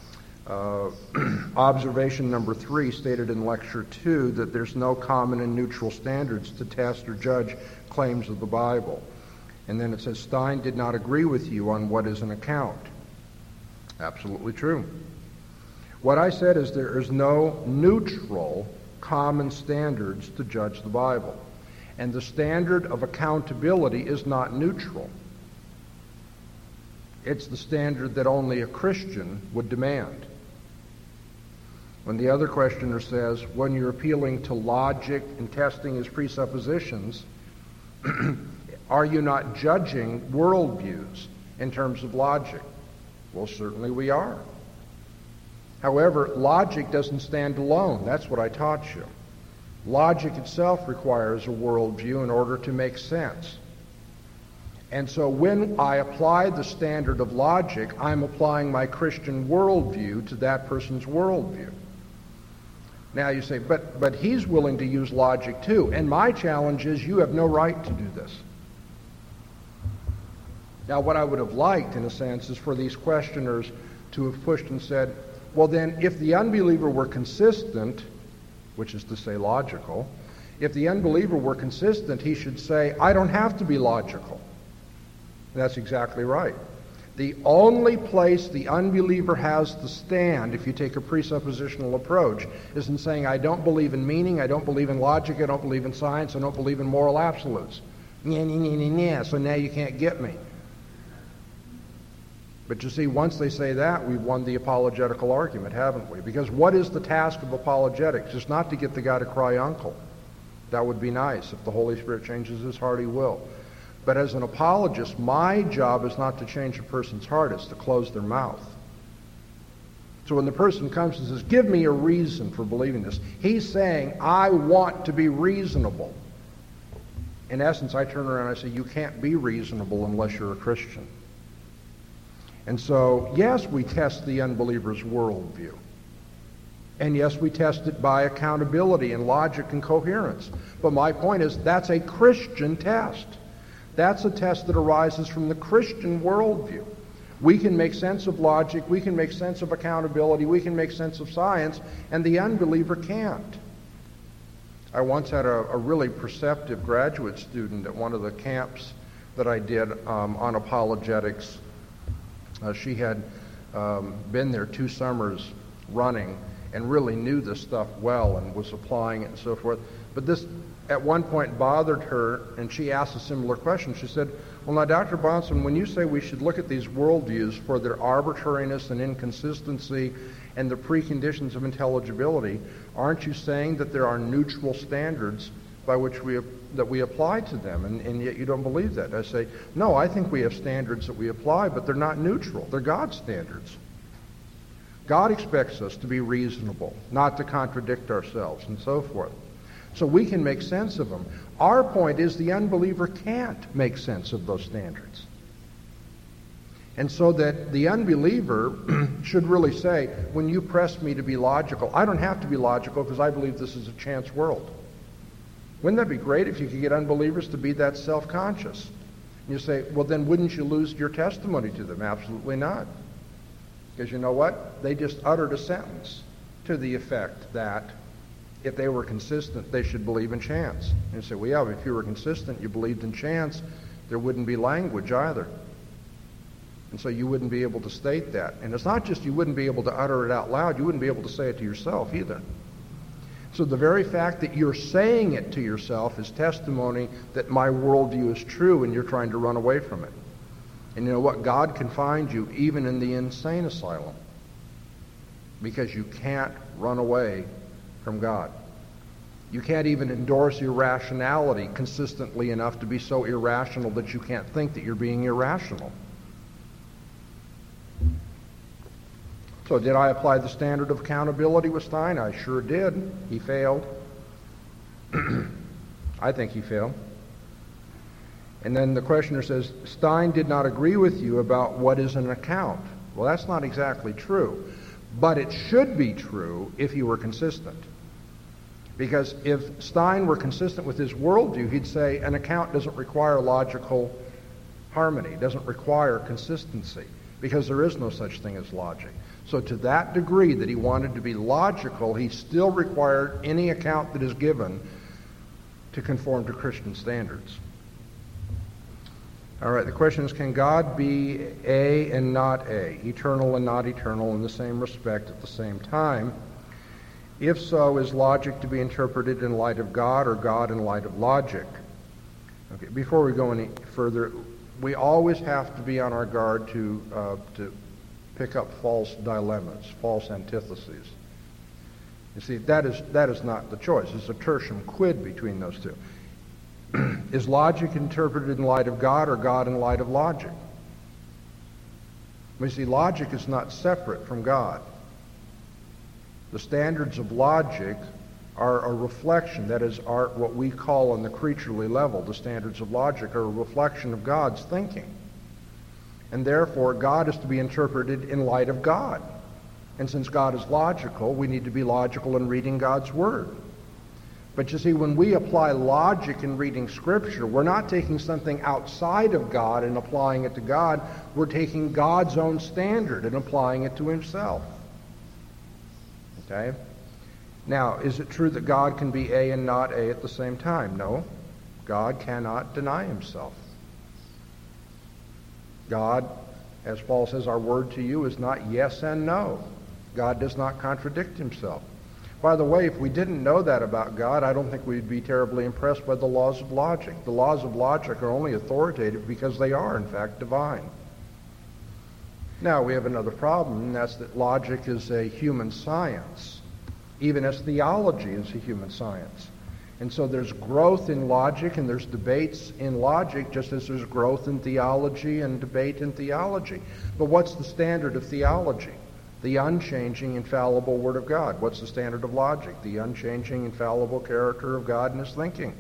observation number 3 stated in Lecture 2, that there's no common and neutral standards to test or judge claims of the Bible. And then it says, Stein did not agree with you on what is an account. Absolutely true. What I said is there is no neutral common standards to judge the Bible. And the standard of accountability is not neutral. It's the standard that only a Christian would demand. When the other questioner says, when you're appealing to logic and testing his presuppositions, are you not judging worldviews in terms of logic? Well, certainly we are. However, logic doesn't stand alone. That's what I taught you. Logic itself requires a worldview in order to make sense. And so when I apply the standard of logic, I'm applying my Christian worldview to that person's worldview. Now you say, but he's willing to use logic too. And my challenge is you have no right to do this. Now what I would have liked, in a sense, is for these questioners to have pushed and said, well then, if the unbeliever were consistent, which is to say logical, if the unbeliever were consistent, he should say, I don't have to be logical. And that's exactly right. The only place the unbeliever has to stand, if you take a presuppositional approach, is in saying, I don't believe in meaning, I don't believe in logic, I don't believe in science, I don't believe in moral absolutes. So now you can't get me. But you see, once they say that, we've won the apologetical argument, haven't we? Because what is the task of apologetics? It's not to get the guy to cry uncle. That would be nice. If the Holy Spirit changes his heart, he will. But as an apologist, my job is not to change a person's heart, it's to close their mouth. So when the person comes and says, give me a reason for believing this, he's saying, I want to be reasonable. In essence, I turn around and I say, you can't be reasonable unless you're a Christian. And so, yes, we test the unbeliever's worldview. And yes, we test it by accountability and logic and coherence. But my point is, that's a Christian test. That's a test that arises from the Christian worldview. We can make sense of logic, we can make sense of accountability, we can make sense of science, and the unbeliever can't. I once had a really perceptive graduate student at one of the camps that I did on apologetics. She had been there 2 summers running and really knew this stuff well and was applying it and so forth. But this at one point bothered her, and she asked a similar question. She said, well, now, Dr. Bahnsen, when you say we should look at these worldviews for their arbitrariness and inconsistency and the preconditions of intelligibility, aren't you saying that there are neutral standards by which we apply to them, and yet you don't believe that? I say, no, I think we have standards that we apply, but they're not neutral. They're God's standards. God expects us to be reasonable, not to contradict ourselves, and so forth. So we can make sense of them. Our point is the unbeliever can't make sense of those standards. And so that the unbeliever should really say, when you press me to be logical, I don't have to be logical because I believe this is a chance world. Wouldn't that be great if you could get unbelievers to be that self-conscious? And you say, well, then wouldn't you lose your testimony to them? Absolutely not. Because you know what? They just uttered a sentence to the effect that if they were consistent, they should believe in chance. And you say, well, yeah, if you were consistent, you believed in chance, there wouldn't be language either. And so you wouldn't be able to state that. And it's not just you wouldn't be able to utter it out loud, you wouldn't be able to say it to yourself either. So the very fact that you're saying it to yourself is testimony that my worldview is true and you're trying to run away from it. And you know what? God can find you even in the insane asylum because you can't run away from God. You can't even endorse irrationality consistently enough to be so irrational that you can't think that you're being irrational. So did I apply the standard of accountability with Stein? I sure did. He failed. I think he failed. And then the questioner says, Stein did not agree with you about what is an account. Well, that's not exactly true. But it should be true if he were consistent. Because if Stein were consistent with his worldview, he'd say an account doesn't require logical harmony, doesn't require consistency, because there is no such thing as logic. So to that degree that he wanted to be logical, he still required any account that is given to conform to Christian standards. All right, the question is, can God be A and not A, eternal and not eternal in the same respect at the same time? If so, is logic to be interpreted in light of God or God in light of logic? Okay, before we go any further, we always have to be on our guard to pick up false dilemmas, false antitheses. You see, that is not the choice. It's a tertium quid between those two. Is logic interpreted in light of God or God in light of logic? We see, logic is not separate from God. The standards of logic are a reflection, that is, are what we call on the creaturely level, the standards of logic, are a reflection of God's thinking. And therefore, God is to be interpreted in light of God. And since God is logical, we need to be logical in reading God's Word. But you see, when we apply logic in reading Scripture, we're not taking something outside of God and applying it to God. We're taking God's own standard and applying it to Himself. Okay? Now, is it true that God can be A and not A at the same time? No. God cannot deny Himself. God, as Paul says, our word to you is not yes and no. God does not contradict Himself. By the way, if we didn't know that about God, I don't think we'd be terribly impressed by the laws of logic. The laws of logic are only authoritative because they are, in fact, divine. Now, we have another problem, and that's that logic is a human science, even as theology is a human science. And so there's growth in logic and there's debates in logic, just as there's growth in theology and debate in theology. But what's the standard of theology? The unchanging, infallible Word of God. What's the standard of logic? The unchanging, infallible character of God and His thinking.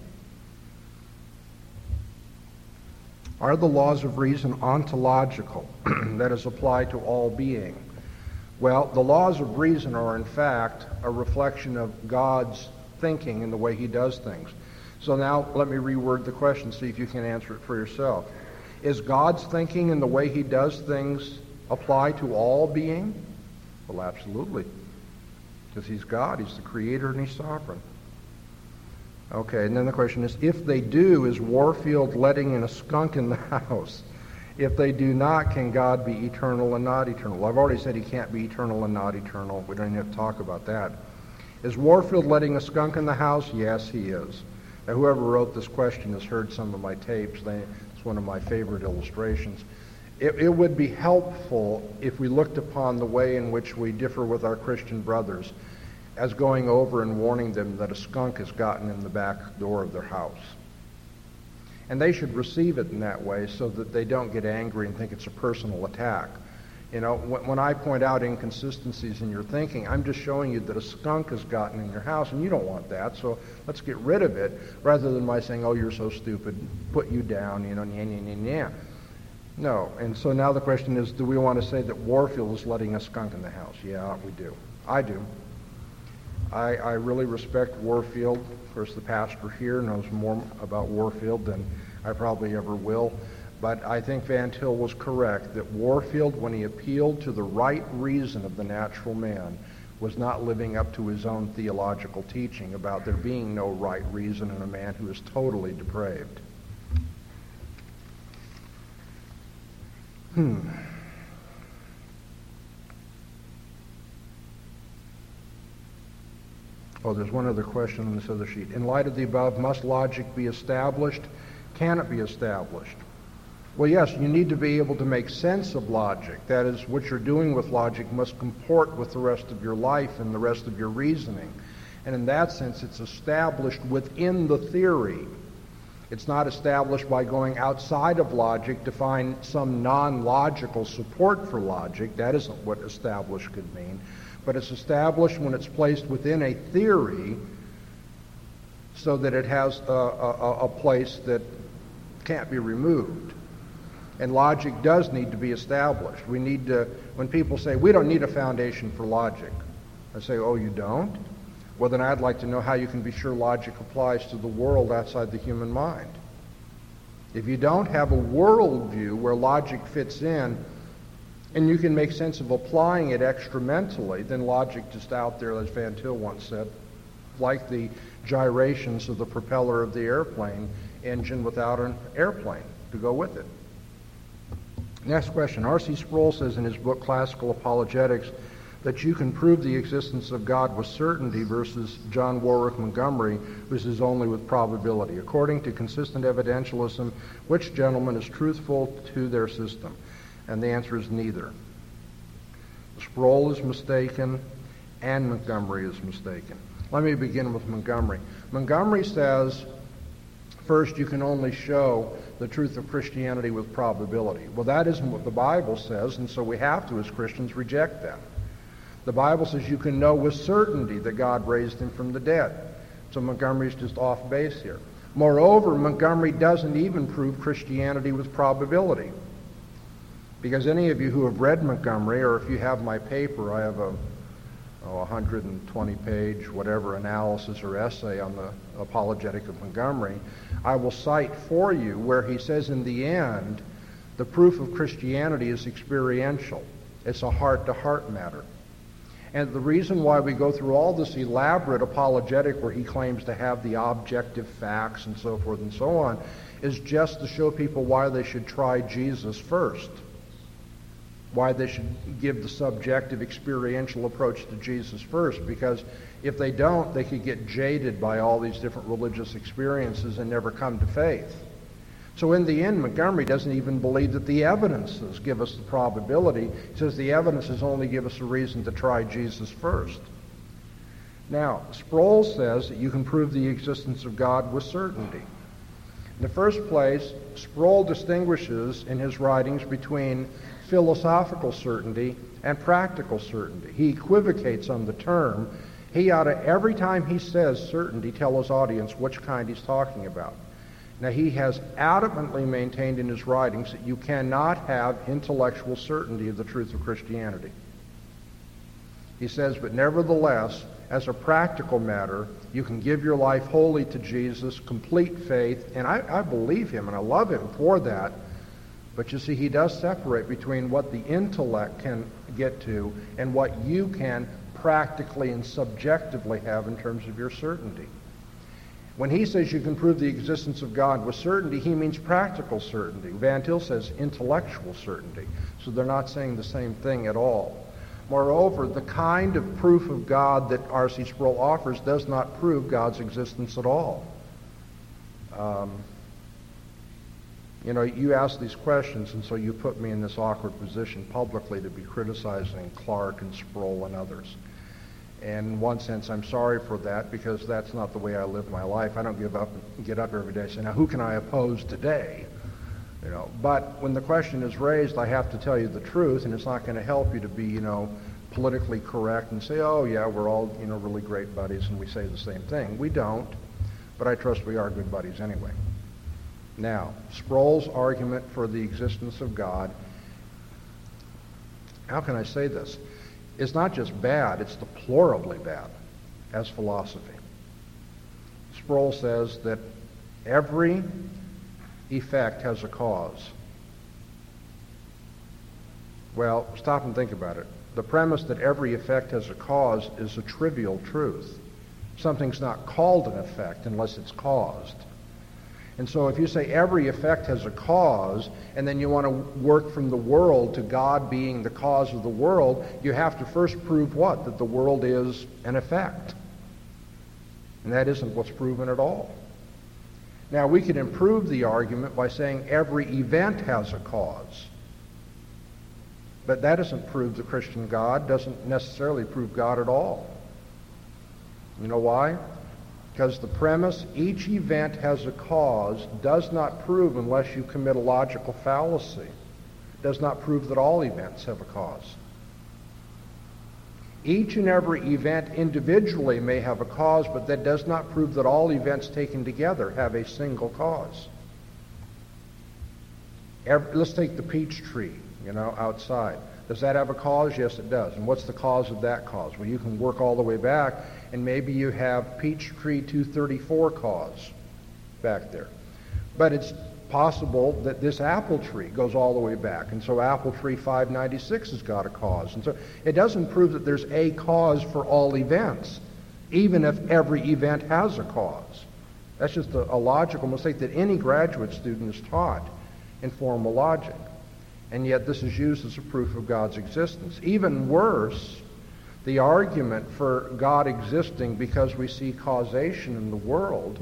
Are the laws of reason ontological, that is, apply to all being? Well, the laws of reason are, in fact, a reflection of God's thinking and the way He does things. So now let me reword the question, see if you can answer it for yourself. Is God's thinking and the way He does things apply to all being? Well, absolutely. Because He's God, He's the Creator, and He's sovereign. Okay, and then the question is, if they do, is Warfield letting in a skunk in the house? If they do not, can God be eternal and not eternal? Well, I've already said He can't be eternal and not eternal. We don't even have to talk about that. Is Warfield letting a skunk in the house? Yes, he is. Now, whoever wrote this question has heard some of my tapes. It's one of my favorite illustrations. It would be helpful if we looked upon the way in which we differ with our Christian brothers as going over and warning them that a skunk has gotten in the back door of their house. And they should receive it in that way so that they don't get angry and think it's a personal attack. You know, when I point out inconsistencies in your thinking, I'm just showing you that a skunk has gotten in your house, and you don't want that, so let's get rid of it, rather than by saying, oh, you're so stupid, put you down, you know, nya, nya, nya, nya. No, and so now the question is, do we want to say that Warfield is letting a skunk in the house? Yeah, we do. I do. I really respect Warfield. Of course, the pastor here knows more about Warfield than I probably ever will. But I think Van Til was correct that Warfield, when he appealed to the right reason of the natural man, was not living up to his own theological teaching about there being no right reason in a man who is totally depraved. Oh, there's one other question on this other sheet. In light of the above, must logic be established? Can it be established? Well, yes, you need to be able to make sense of logic. That is, what you're doing with logic must comport with the rest of your life and the rest of your reasoning. And in that sense, it's established within the theory. It's not established by going outside of logic to find some non-logical support for logic. That isn't what established could mean. But it's established when it's placed within a theory so that it has a place that can't be removed. And logic does need to be established. We need to, when people say, we don't need a foundation for logic, I say, oh, you don't? Well, then I'd like to know how you can be sure logic applies to the world outside the human mind. If you don't have a worldview where logic fits in, and you can make sense of applying it extramentally, then logic just out there, as Van Til once said, like the gyrations of the propeller of the airplane engine without an airplane to go with it. Next question. R.C. Sproul says in his book Classical Apologetics that you can prove the existence of God with certainty versus John Warwick Montgomery, who says only with probability. According to consistent evidentialism, which gentleman is truthful to their system? And the answer is neither. Sproul is mistaken and Montgomery is mistaken. Let me begin with Montgomery. Montgomery says, first, you can only show the truth of Christianity with probability. Well, that isn't what the Bible says, and so we have to, as Christians, reject that. The Bible says you can know with certainty that God raised him from the dead. So Montgomery's just off base here. Moreover, Montgomery doesn't even prove Christianity with probability. Because any of you who have read Montgomery, or if you have my paper, I have a 120-page whatever analysis or essay on the apologetic of Montgomery, I will cite for you where he says in the end, the proof of Christianity is experiential. It's a heart-to-heart matter. And the reason why we go through all this elaborate apologetic where he claims to have the objective facts and so forth and so on is just to show people why they should try Jesus first. Why they should give the subjective experiential approach to Jesus first, because if they don't, they could get jaded by all these different religious experiences and never come to faith. So in the end, Montgomery doesn't even believe that the evidences give us the probability. He says the evidences only give us a reason to try Jesus first. Now, Sproul says that you can prove the existence of God with certainty. In the first place, Sproul distinguishes in his writings between philosophical certainty and practical certainty. He equivocates on the term. He ought to, every time he says certainty, tell his audience which kind he's talking about. Now, he has adamantly maintained in his writings that you cannot have intellectual certainty of the truth of Christianity. He says, but nevertheless, as a practical matter, you can give your life wholly to Jesus, complete faith, and I believe him and I love him for that. But you see, he does separate between what the intellect can get to and what you can practically and subjectively have in terms of your certainty. When he says you can prove the existence of God with certainty, he means practical certainty. Van Til says intellectual certainty. So they're not saying the same thing at all. Moreover, the kind of proof of God that R.C. Sproul offers does not prove God's existence at all. You ask these questions, and so you put me in this awkward position publicly to be criticizing Clark and Sproul and others. And in one sense, I'm sorry for that, because that's not the way I live my life. I don't get up every day and say, now who can I oppose today? But when the question is raised, I have to tell you the truth, and it's not going to help you to be, politically correct and say, oh yeah, we're all, really great buddies and we say the same thing. We don't, but I trust we are good buddies anyway. Now, Sproul's argument for the existence of God, how can I say this? It's not just bad, it's deplorably bad as philosophy. Sproul says that every effect has a cause. Well, stop and think about it. The premise that every effect has a cause is a trivial truth. Something's not called an effect unless it's caused. And so if you say every effect has a cause, and then you want to work from the world to God being the cause of the world, you have to first prove what? That the world is an effect. And that isn't what's proven at all. Now, we can improve the argument by saying every event has a cause. But that doesn't prove the Christian God, doesn't necessarily prove God at all. You know why? Because the premise, each event has a cause, does not prove, unless you commit a logical fallacy, does not prove that all events have a cause. Each and every event individually may have a cause, but that does not prove that all events taken together have a single cause. Let's take the peach tree, outside. Does that have a cause? Yes, it does. And what's the cause of that cause? Well, you can work all the way back, and maybe you have Peachtree 234 cause back there. But it's possible that this apple tree goes all the way back, and so apple tree 596 has got a cause. And so it doesn't prove that there's a cause for all events, even if every event has a cause. That's just a logical mistake that any graduate student is taught in formal logic. And yet this is used as a proof of God's existence. Even worse, the argument for God existing because we see causation in the world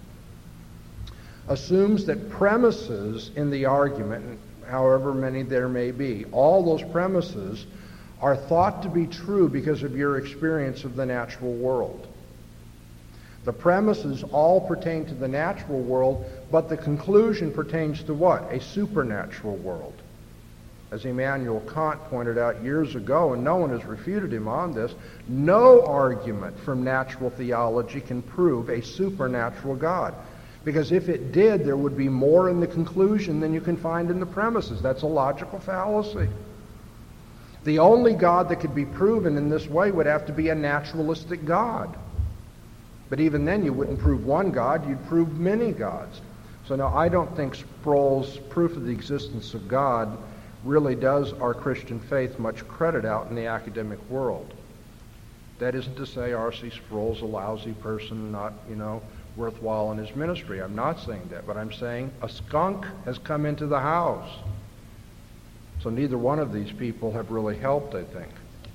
assumes that premises in the argument, however many there may be, all those premises are thought to be true because of your experience of the natural world. The premises all pertain to the natural world, but the conclusion pertains to what? A supernatural world. As Immanuel Kant pointed out years ago, and no one has refuted him on this, no argument from natural theology can prove a supernatural God. Because if it did, there would be more in the conclusion than you can find in the premises. That's a logical fallacy. The only God that could be proven in this way would have to be a naturalistic God. But even then, you wouldn't prove one God, you'd prove many gods. So no, I don't think Sproul's proof of the existence of God really does our Christian faith much credit out in the academic world. That isn't to say R.C. Sproul's a lousy person, not, worthwhile in his ministry. I'm not saying that, but I'm saying a skunk has come into the house. So neither one of these people have really helped, I think.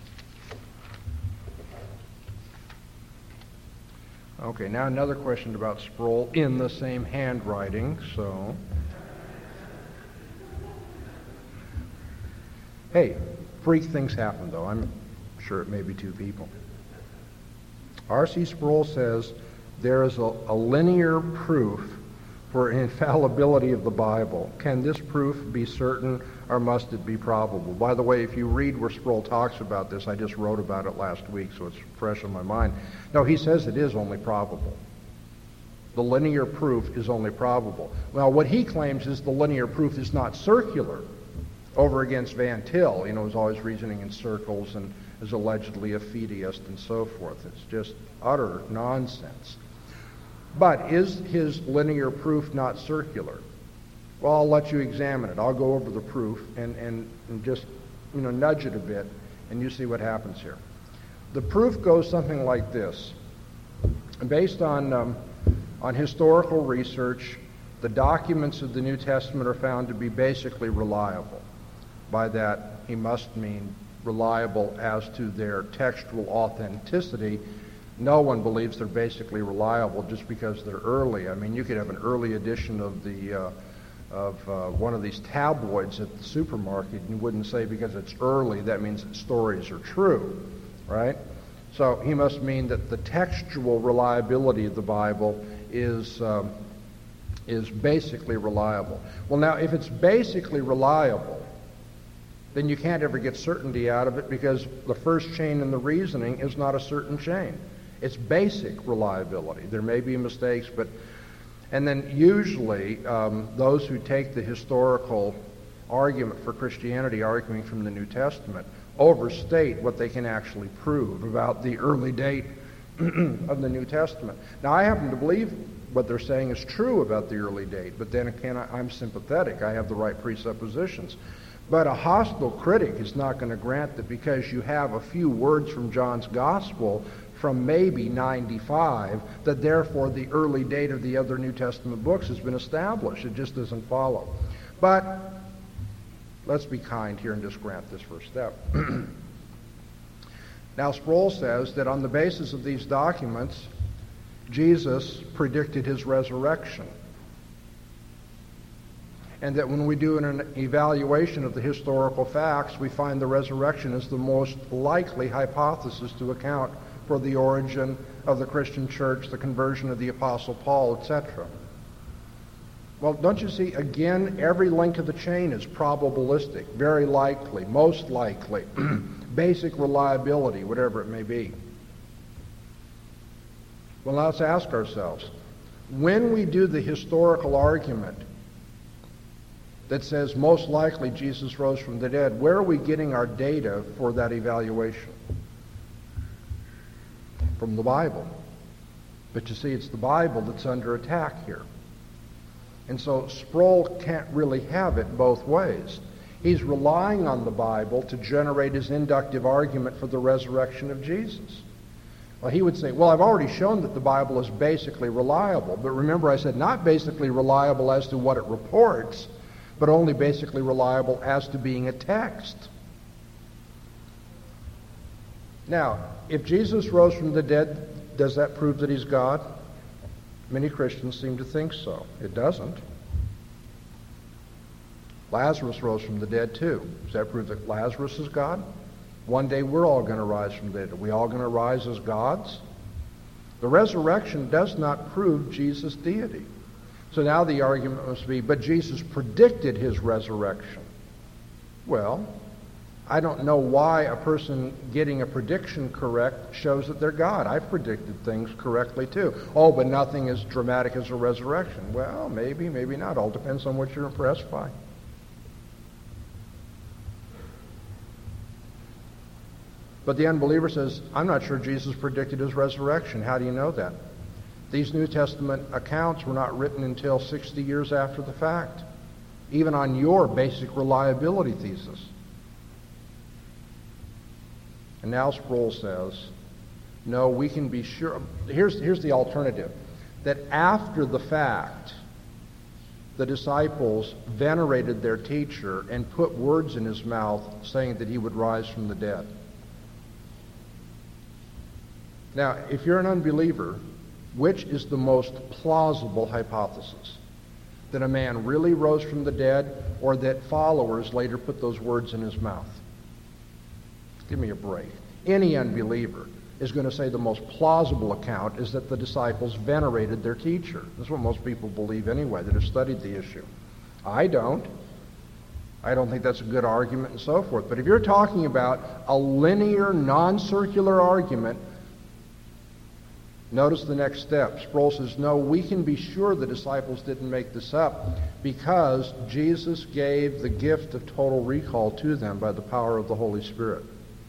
Okay, now another question about Sproul in the same handwriting, so... Hey, freak things happen, though. I'm sure it may be two people. R.C. Sproul says there is a linear proof for infallibility of the Bible. Can this proof be certain, or must it be probable? By the way, if you read where Sproul talks about this, I just wrote about it last week, so it's fresh on my mind. No, he says it is only probable. The linear proof is only probable. Well, what he claims is the linear proof is not circular. Over against Van Til, is always reasoning in circles and is allegedly a fideist and so forth. It's just utter nonsense. But is his linear proof not circular? Well, I'll let you examine it. I'll go over the proof and just, nudge it a bit, and you see what happens here. The proof goes something like this. Based on historical research, the documents of the New Testament are found to be basically reliable. By that, he must mean reliable as to their textual authenticity. No one believes they're basically reliable just because they're early. I mean, you could have an early edition of one of these tabloids at the supermarket, and you wouldn't say because it's early that means its stories are true, right? So he must mean that the textual reliability of the Bible is basically reliable. Well, now, if it's basically reliable, then you can't ever get certainty out of it because the first chain in the reasoning is not a certain chain. It's basic reliability. There may be mistakes, and then usually those who take the historical argument for Christianity, arguing from the New Testament, overstate what they can actually prove about the early date of the New Testament. Now, I happen to believe what they're saying is true about the early date, but then again, I'm sympathetic. I have the right presuppositions. But a hostile critic is not going to grant that because you have a few words from John's Gospel from maybe 95, that therefore the early date of the other New Testament books has been established. It just doesn't follow. But let's be kind here and just grant this first step. Now, Sproul says that on the basis of these documents, Jesus predicted his resurrection. And that when we do an evaluation of the historical facts, we find the resurrection is the most likely hypothesis to account for the origin of the Christian church, the conversion of the Apostle Paul, etc. Well, don't you see, again, every link of the chain is probabilistic, very likely, most likely, basic reliability, whatever it may be. Well, now let's ask ourselves, when we do the historical argument that says most likely Jesus rose from the dead, where are we getting our data for that evaluation? From the Bible. But you see, it's the Bible that's under attack here. And so Sproul can't really have it both ways. He's relying on the Bible to generate his inductive argument for the resurrection of Jesus. Well, he would say, well, I've already shown that the Bible is basically reliable. But remember, I said not basically reliable as to what it reports, but only basically reliable as to being a text. Now, if Jesus rose from the dead, does that prove that he's God? Many Christians seem to think so. It doesn't. Lazarus rose from the dead too. Does that prove that Lazarus is God? One day we're all going to rise from the dead. Are we all going to rise as gods? The resurrection does not prove Jesus' deity. So now the argument must be, but Jesus predicted his resurrection. Well, I don't know why a person getting a prediction correct shows that they're God. I've predicted things correctly too. Oh, but nothing as dramatic as a resurrection. Well, maybe, maybe not. All depends on what you're impressed by. But the unbeliever says, I'm not sure Jesus predicted his resurrection. How do you know that? These New Testament accounts were not written until 60 years after the fact, even on your basic reliability thesis. And now Sproul says, no, we can be sure. Here's the alternative, that after the fact, the disciples venerated their teacher and put words in his mouth saying that he would rise from the dead. Now, if you're an unbeliever, which is the most plausible hypothesis? That a man really rose from the dead, or that followers later put those words in his mouth? Give me a break. Any unbeliever is going to say the most plausible account is that the disciples venerated their teacher. That's what most people believe anyway, that have studied the issue. I don't. I don't think that's a good argument and so forth. But if you're talking about a linear, non-circular argument, notice the next step. Sproul says, no, we can be sure the disciples didn't make this up because Jesus gave the gift of total recall to them by the power of the Holy Spirit.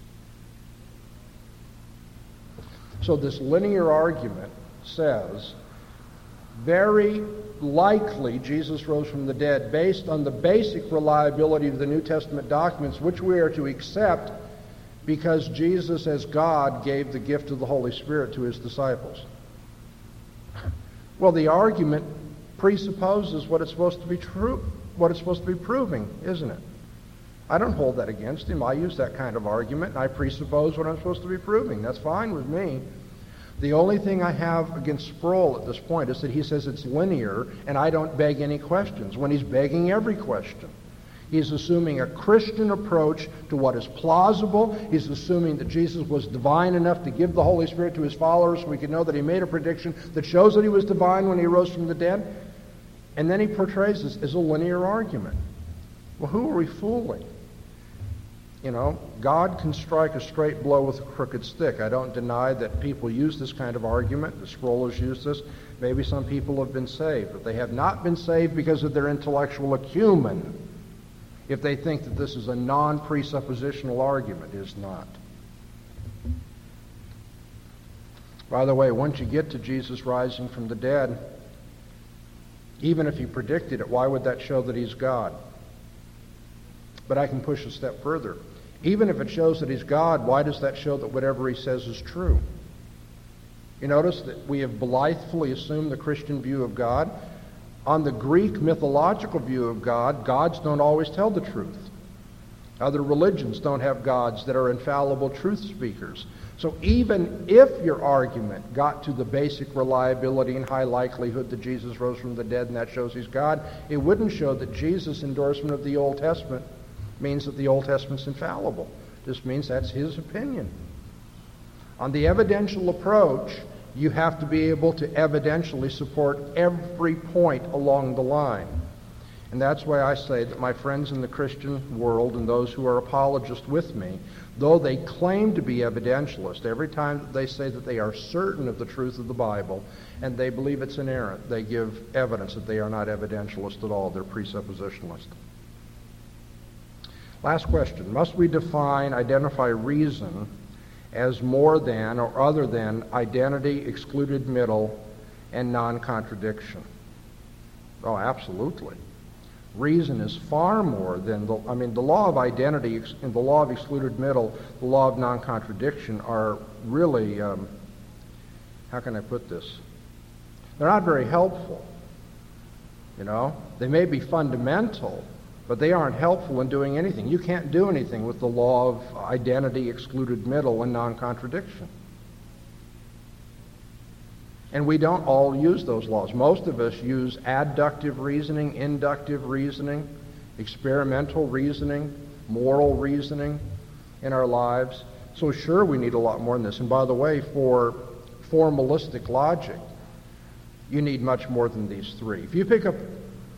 So this linear argument says, very likely Jesus rose from the dead based on the basic reliability of the New Testament documents, which we are to accept because Jesus, as God, gave the gift of the Holy Spirit to his disciples. Well, the argument presupposes what it's supposed to be true, what it's supposed to be proving, isn't it? I don't hold that against him. I use that kind of argument, and I presuppose what I'm supposed to be proving. That's fine with me. The only thing I have against Sproul at this point is that he says it's linear, and I don't beg any questions, when he's begging every question. He's assuming a Christian approach to what is plausible. He's assuming that Jesus was divine enough to give the Holy Spirit to his followers so we can know that he made a prediction that shows that he was divine when he rose from the dead. And then he portrays this as a linear argument. Well, who are we fooling? You know, God can strike a straight blow with a crooked stick. I don't deny that people use this kind of argument. The Sproul has used this. Maybe some people have been saved, but they have not been saved because of their intellectual acumen. If they think that this is a non-presuppositional argument, it is not. By the way, once you get to Jesus rising from the dead, even if he predicted it, why would that show that he's God? But I can push a step further. Even if it shows that he's God, why does that show that whatever he says is true? You notice that we have blithely assumed the Christian view of God. On the Greek mythological view of God, gods don't always tell the truth. Other religions don't have gods that are infallible truth speakers. So even if your argument got to the basic reliability and high likelihood that Jesus rose from the dead and that shows he's God, it wouldn't show that Jesus' endorsement of the Old Testament means that the Old Testament's infallible. It just means that's his opinion. On the evidential approach, you have to be able to evidentially support every point along the line. And that's why I say that my friends in the Christian world and those who are apologists with me, though they claim to be evidentialists, every time that they say that they are certain of the truth of the Bible and they believe it's inerrant, they give evidence that they are not evidentialists at all. They're presuppositionalists. Last question. Must we identify reason as more than or other than identity, excluded middle, and non-contradiction? Oh, absolutely. Reason is far more than the law of identity and the law of excluded middle, the law of non-contradiction are really, how can I put this? They're not very helpful. You know, they may be fundamental, but they aren't helpful in doing anything. You can't do anything with the law of identity, excluded middle, and non-contradiction. And we don't all use those laws. Most of us use adductive reasoning, inductive reasoning, experimental reasoning, moral reasoning in our lives. So sure, we need a lot more than this. And by the way, for formalistic logic, you need much more than these three. If you pick up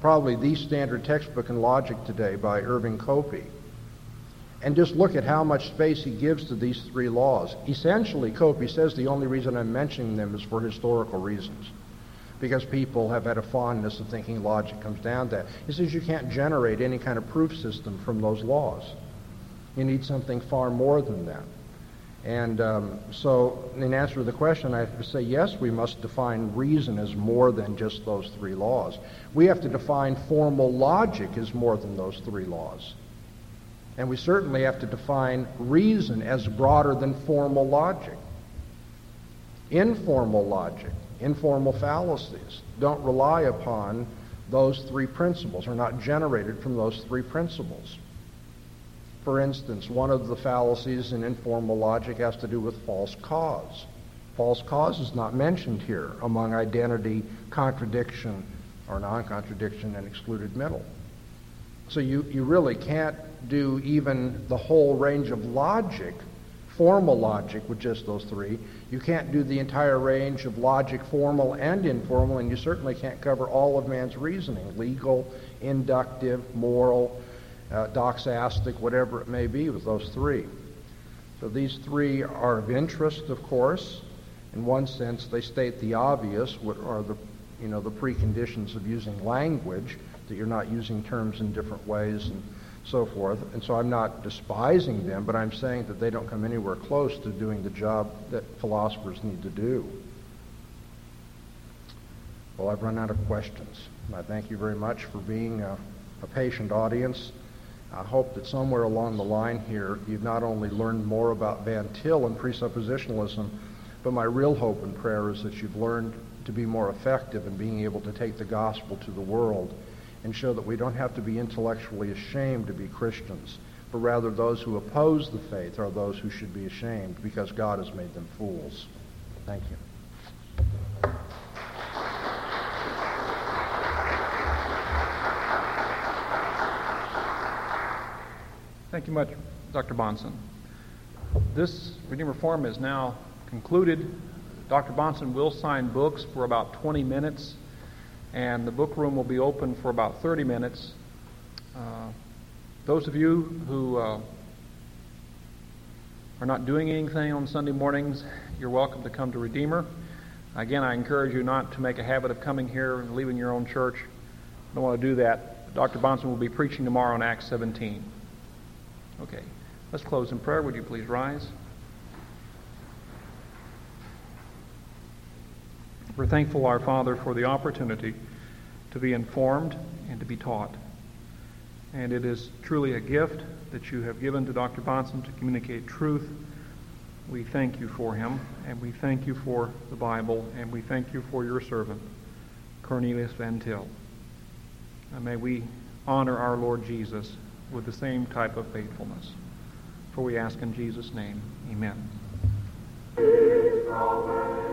probably the standard textbook in logic today by Irving Copey. And just look at how much space he gives to these three laws. Essentially, Copey says the only reason I'm mentioning them is for historical reasons, because people have had a fondness of thinking logic comes down to that. He says you can't generate any kind of proof system from those laws. You need something far more than that. And so in answer to the question, I have to say, yes, we must define reason as more than just those three laws. We have to define formal logic as more than those three laws. And we certainly have to define reason as broader than formal logic. Informal logic, informal fallacies, don't rely upon those three principles, are not generated from those three principles. For instance, one of the fallacies in informal logic has to do with false cause. False cause is not mentioned here among identity, contradiction, or non-contradiction, and excluded middle. So you really can't do even the whole range of logic, formal logic, with just those three. You can't do the entire range of logic, formal and informal, and you certainly can't cover all of man's reasoning, legal, inductive, moral, doxastic, whatever it may be, with those three. So these three are of interest, of course. In one sense, they state the obvious, what are the preconditions of using language, that you're not using terms in different ways and so forth. And so I'm not despising them, but I'm saying that they don't come anywhere close to doing the job that philosophers need to do. Well, I've run out of questions. And I thank you very much for being a patient audience. I hope that somewhere along the line here, you've not only learned more about Van Til and presuppositionalism, but my real hope and prayer is that you've learned to be more effective in being able to take the gospel to the world and show that we don't have to be intellectually ashamed to be Christians, but rather those who oppose the faith are those who should be ashamed because God has made them fools. Thank you. Thank you much, Dr. Bahnsen. This Redeemer Forum is now concluded. Dr. Bahnsen will sign books for about 20 minutes, and the book room will be open for about 30 minutes. Those of you who are not doing anything on Sunday mornings, you're welcome to come to Redeemer. Again, I encourage you not to make a habit of coming here and leaving your own church. You don't want to do that. Dr. Bahnsen will be preaching tomorrow on Acts 17. Okay, let's close in prayer. Would you please rise? We're thankful, our Father, for the opportunity to be informed and to be taught. And it is truly a gift that you have given to Dr. Bahnsen to communicate truth. We thank you for him, and we thank you for the Bible, and we thank you for your servant, Cornelius Van Til. And may we honor our Lord Jesus with the same type of faithfulness. For we ask in Jesus' name, amen.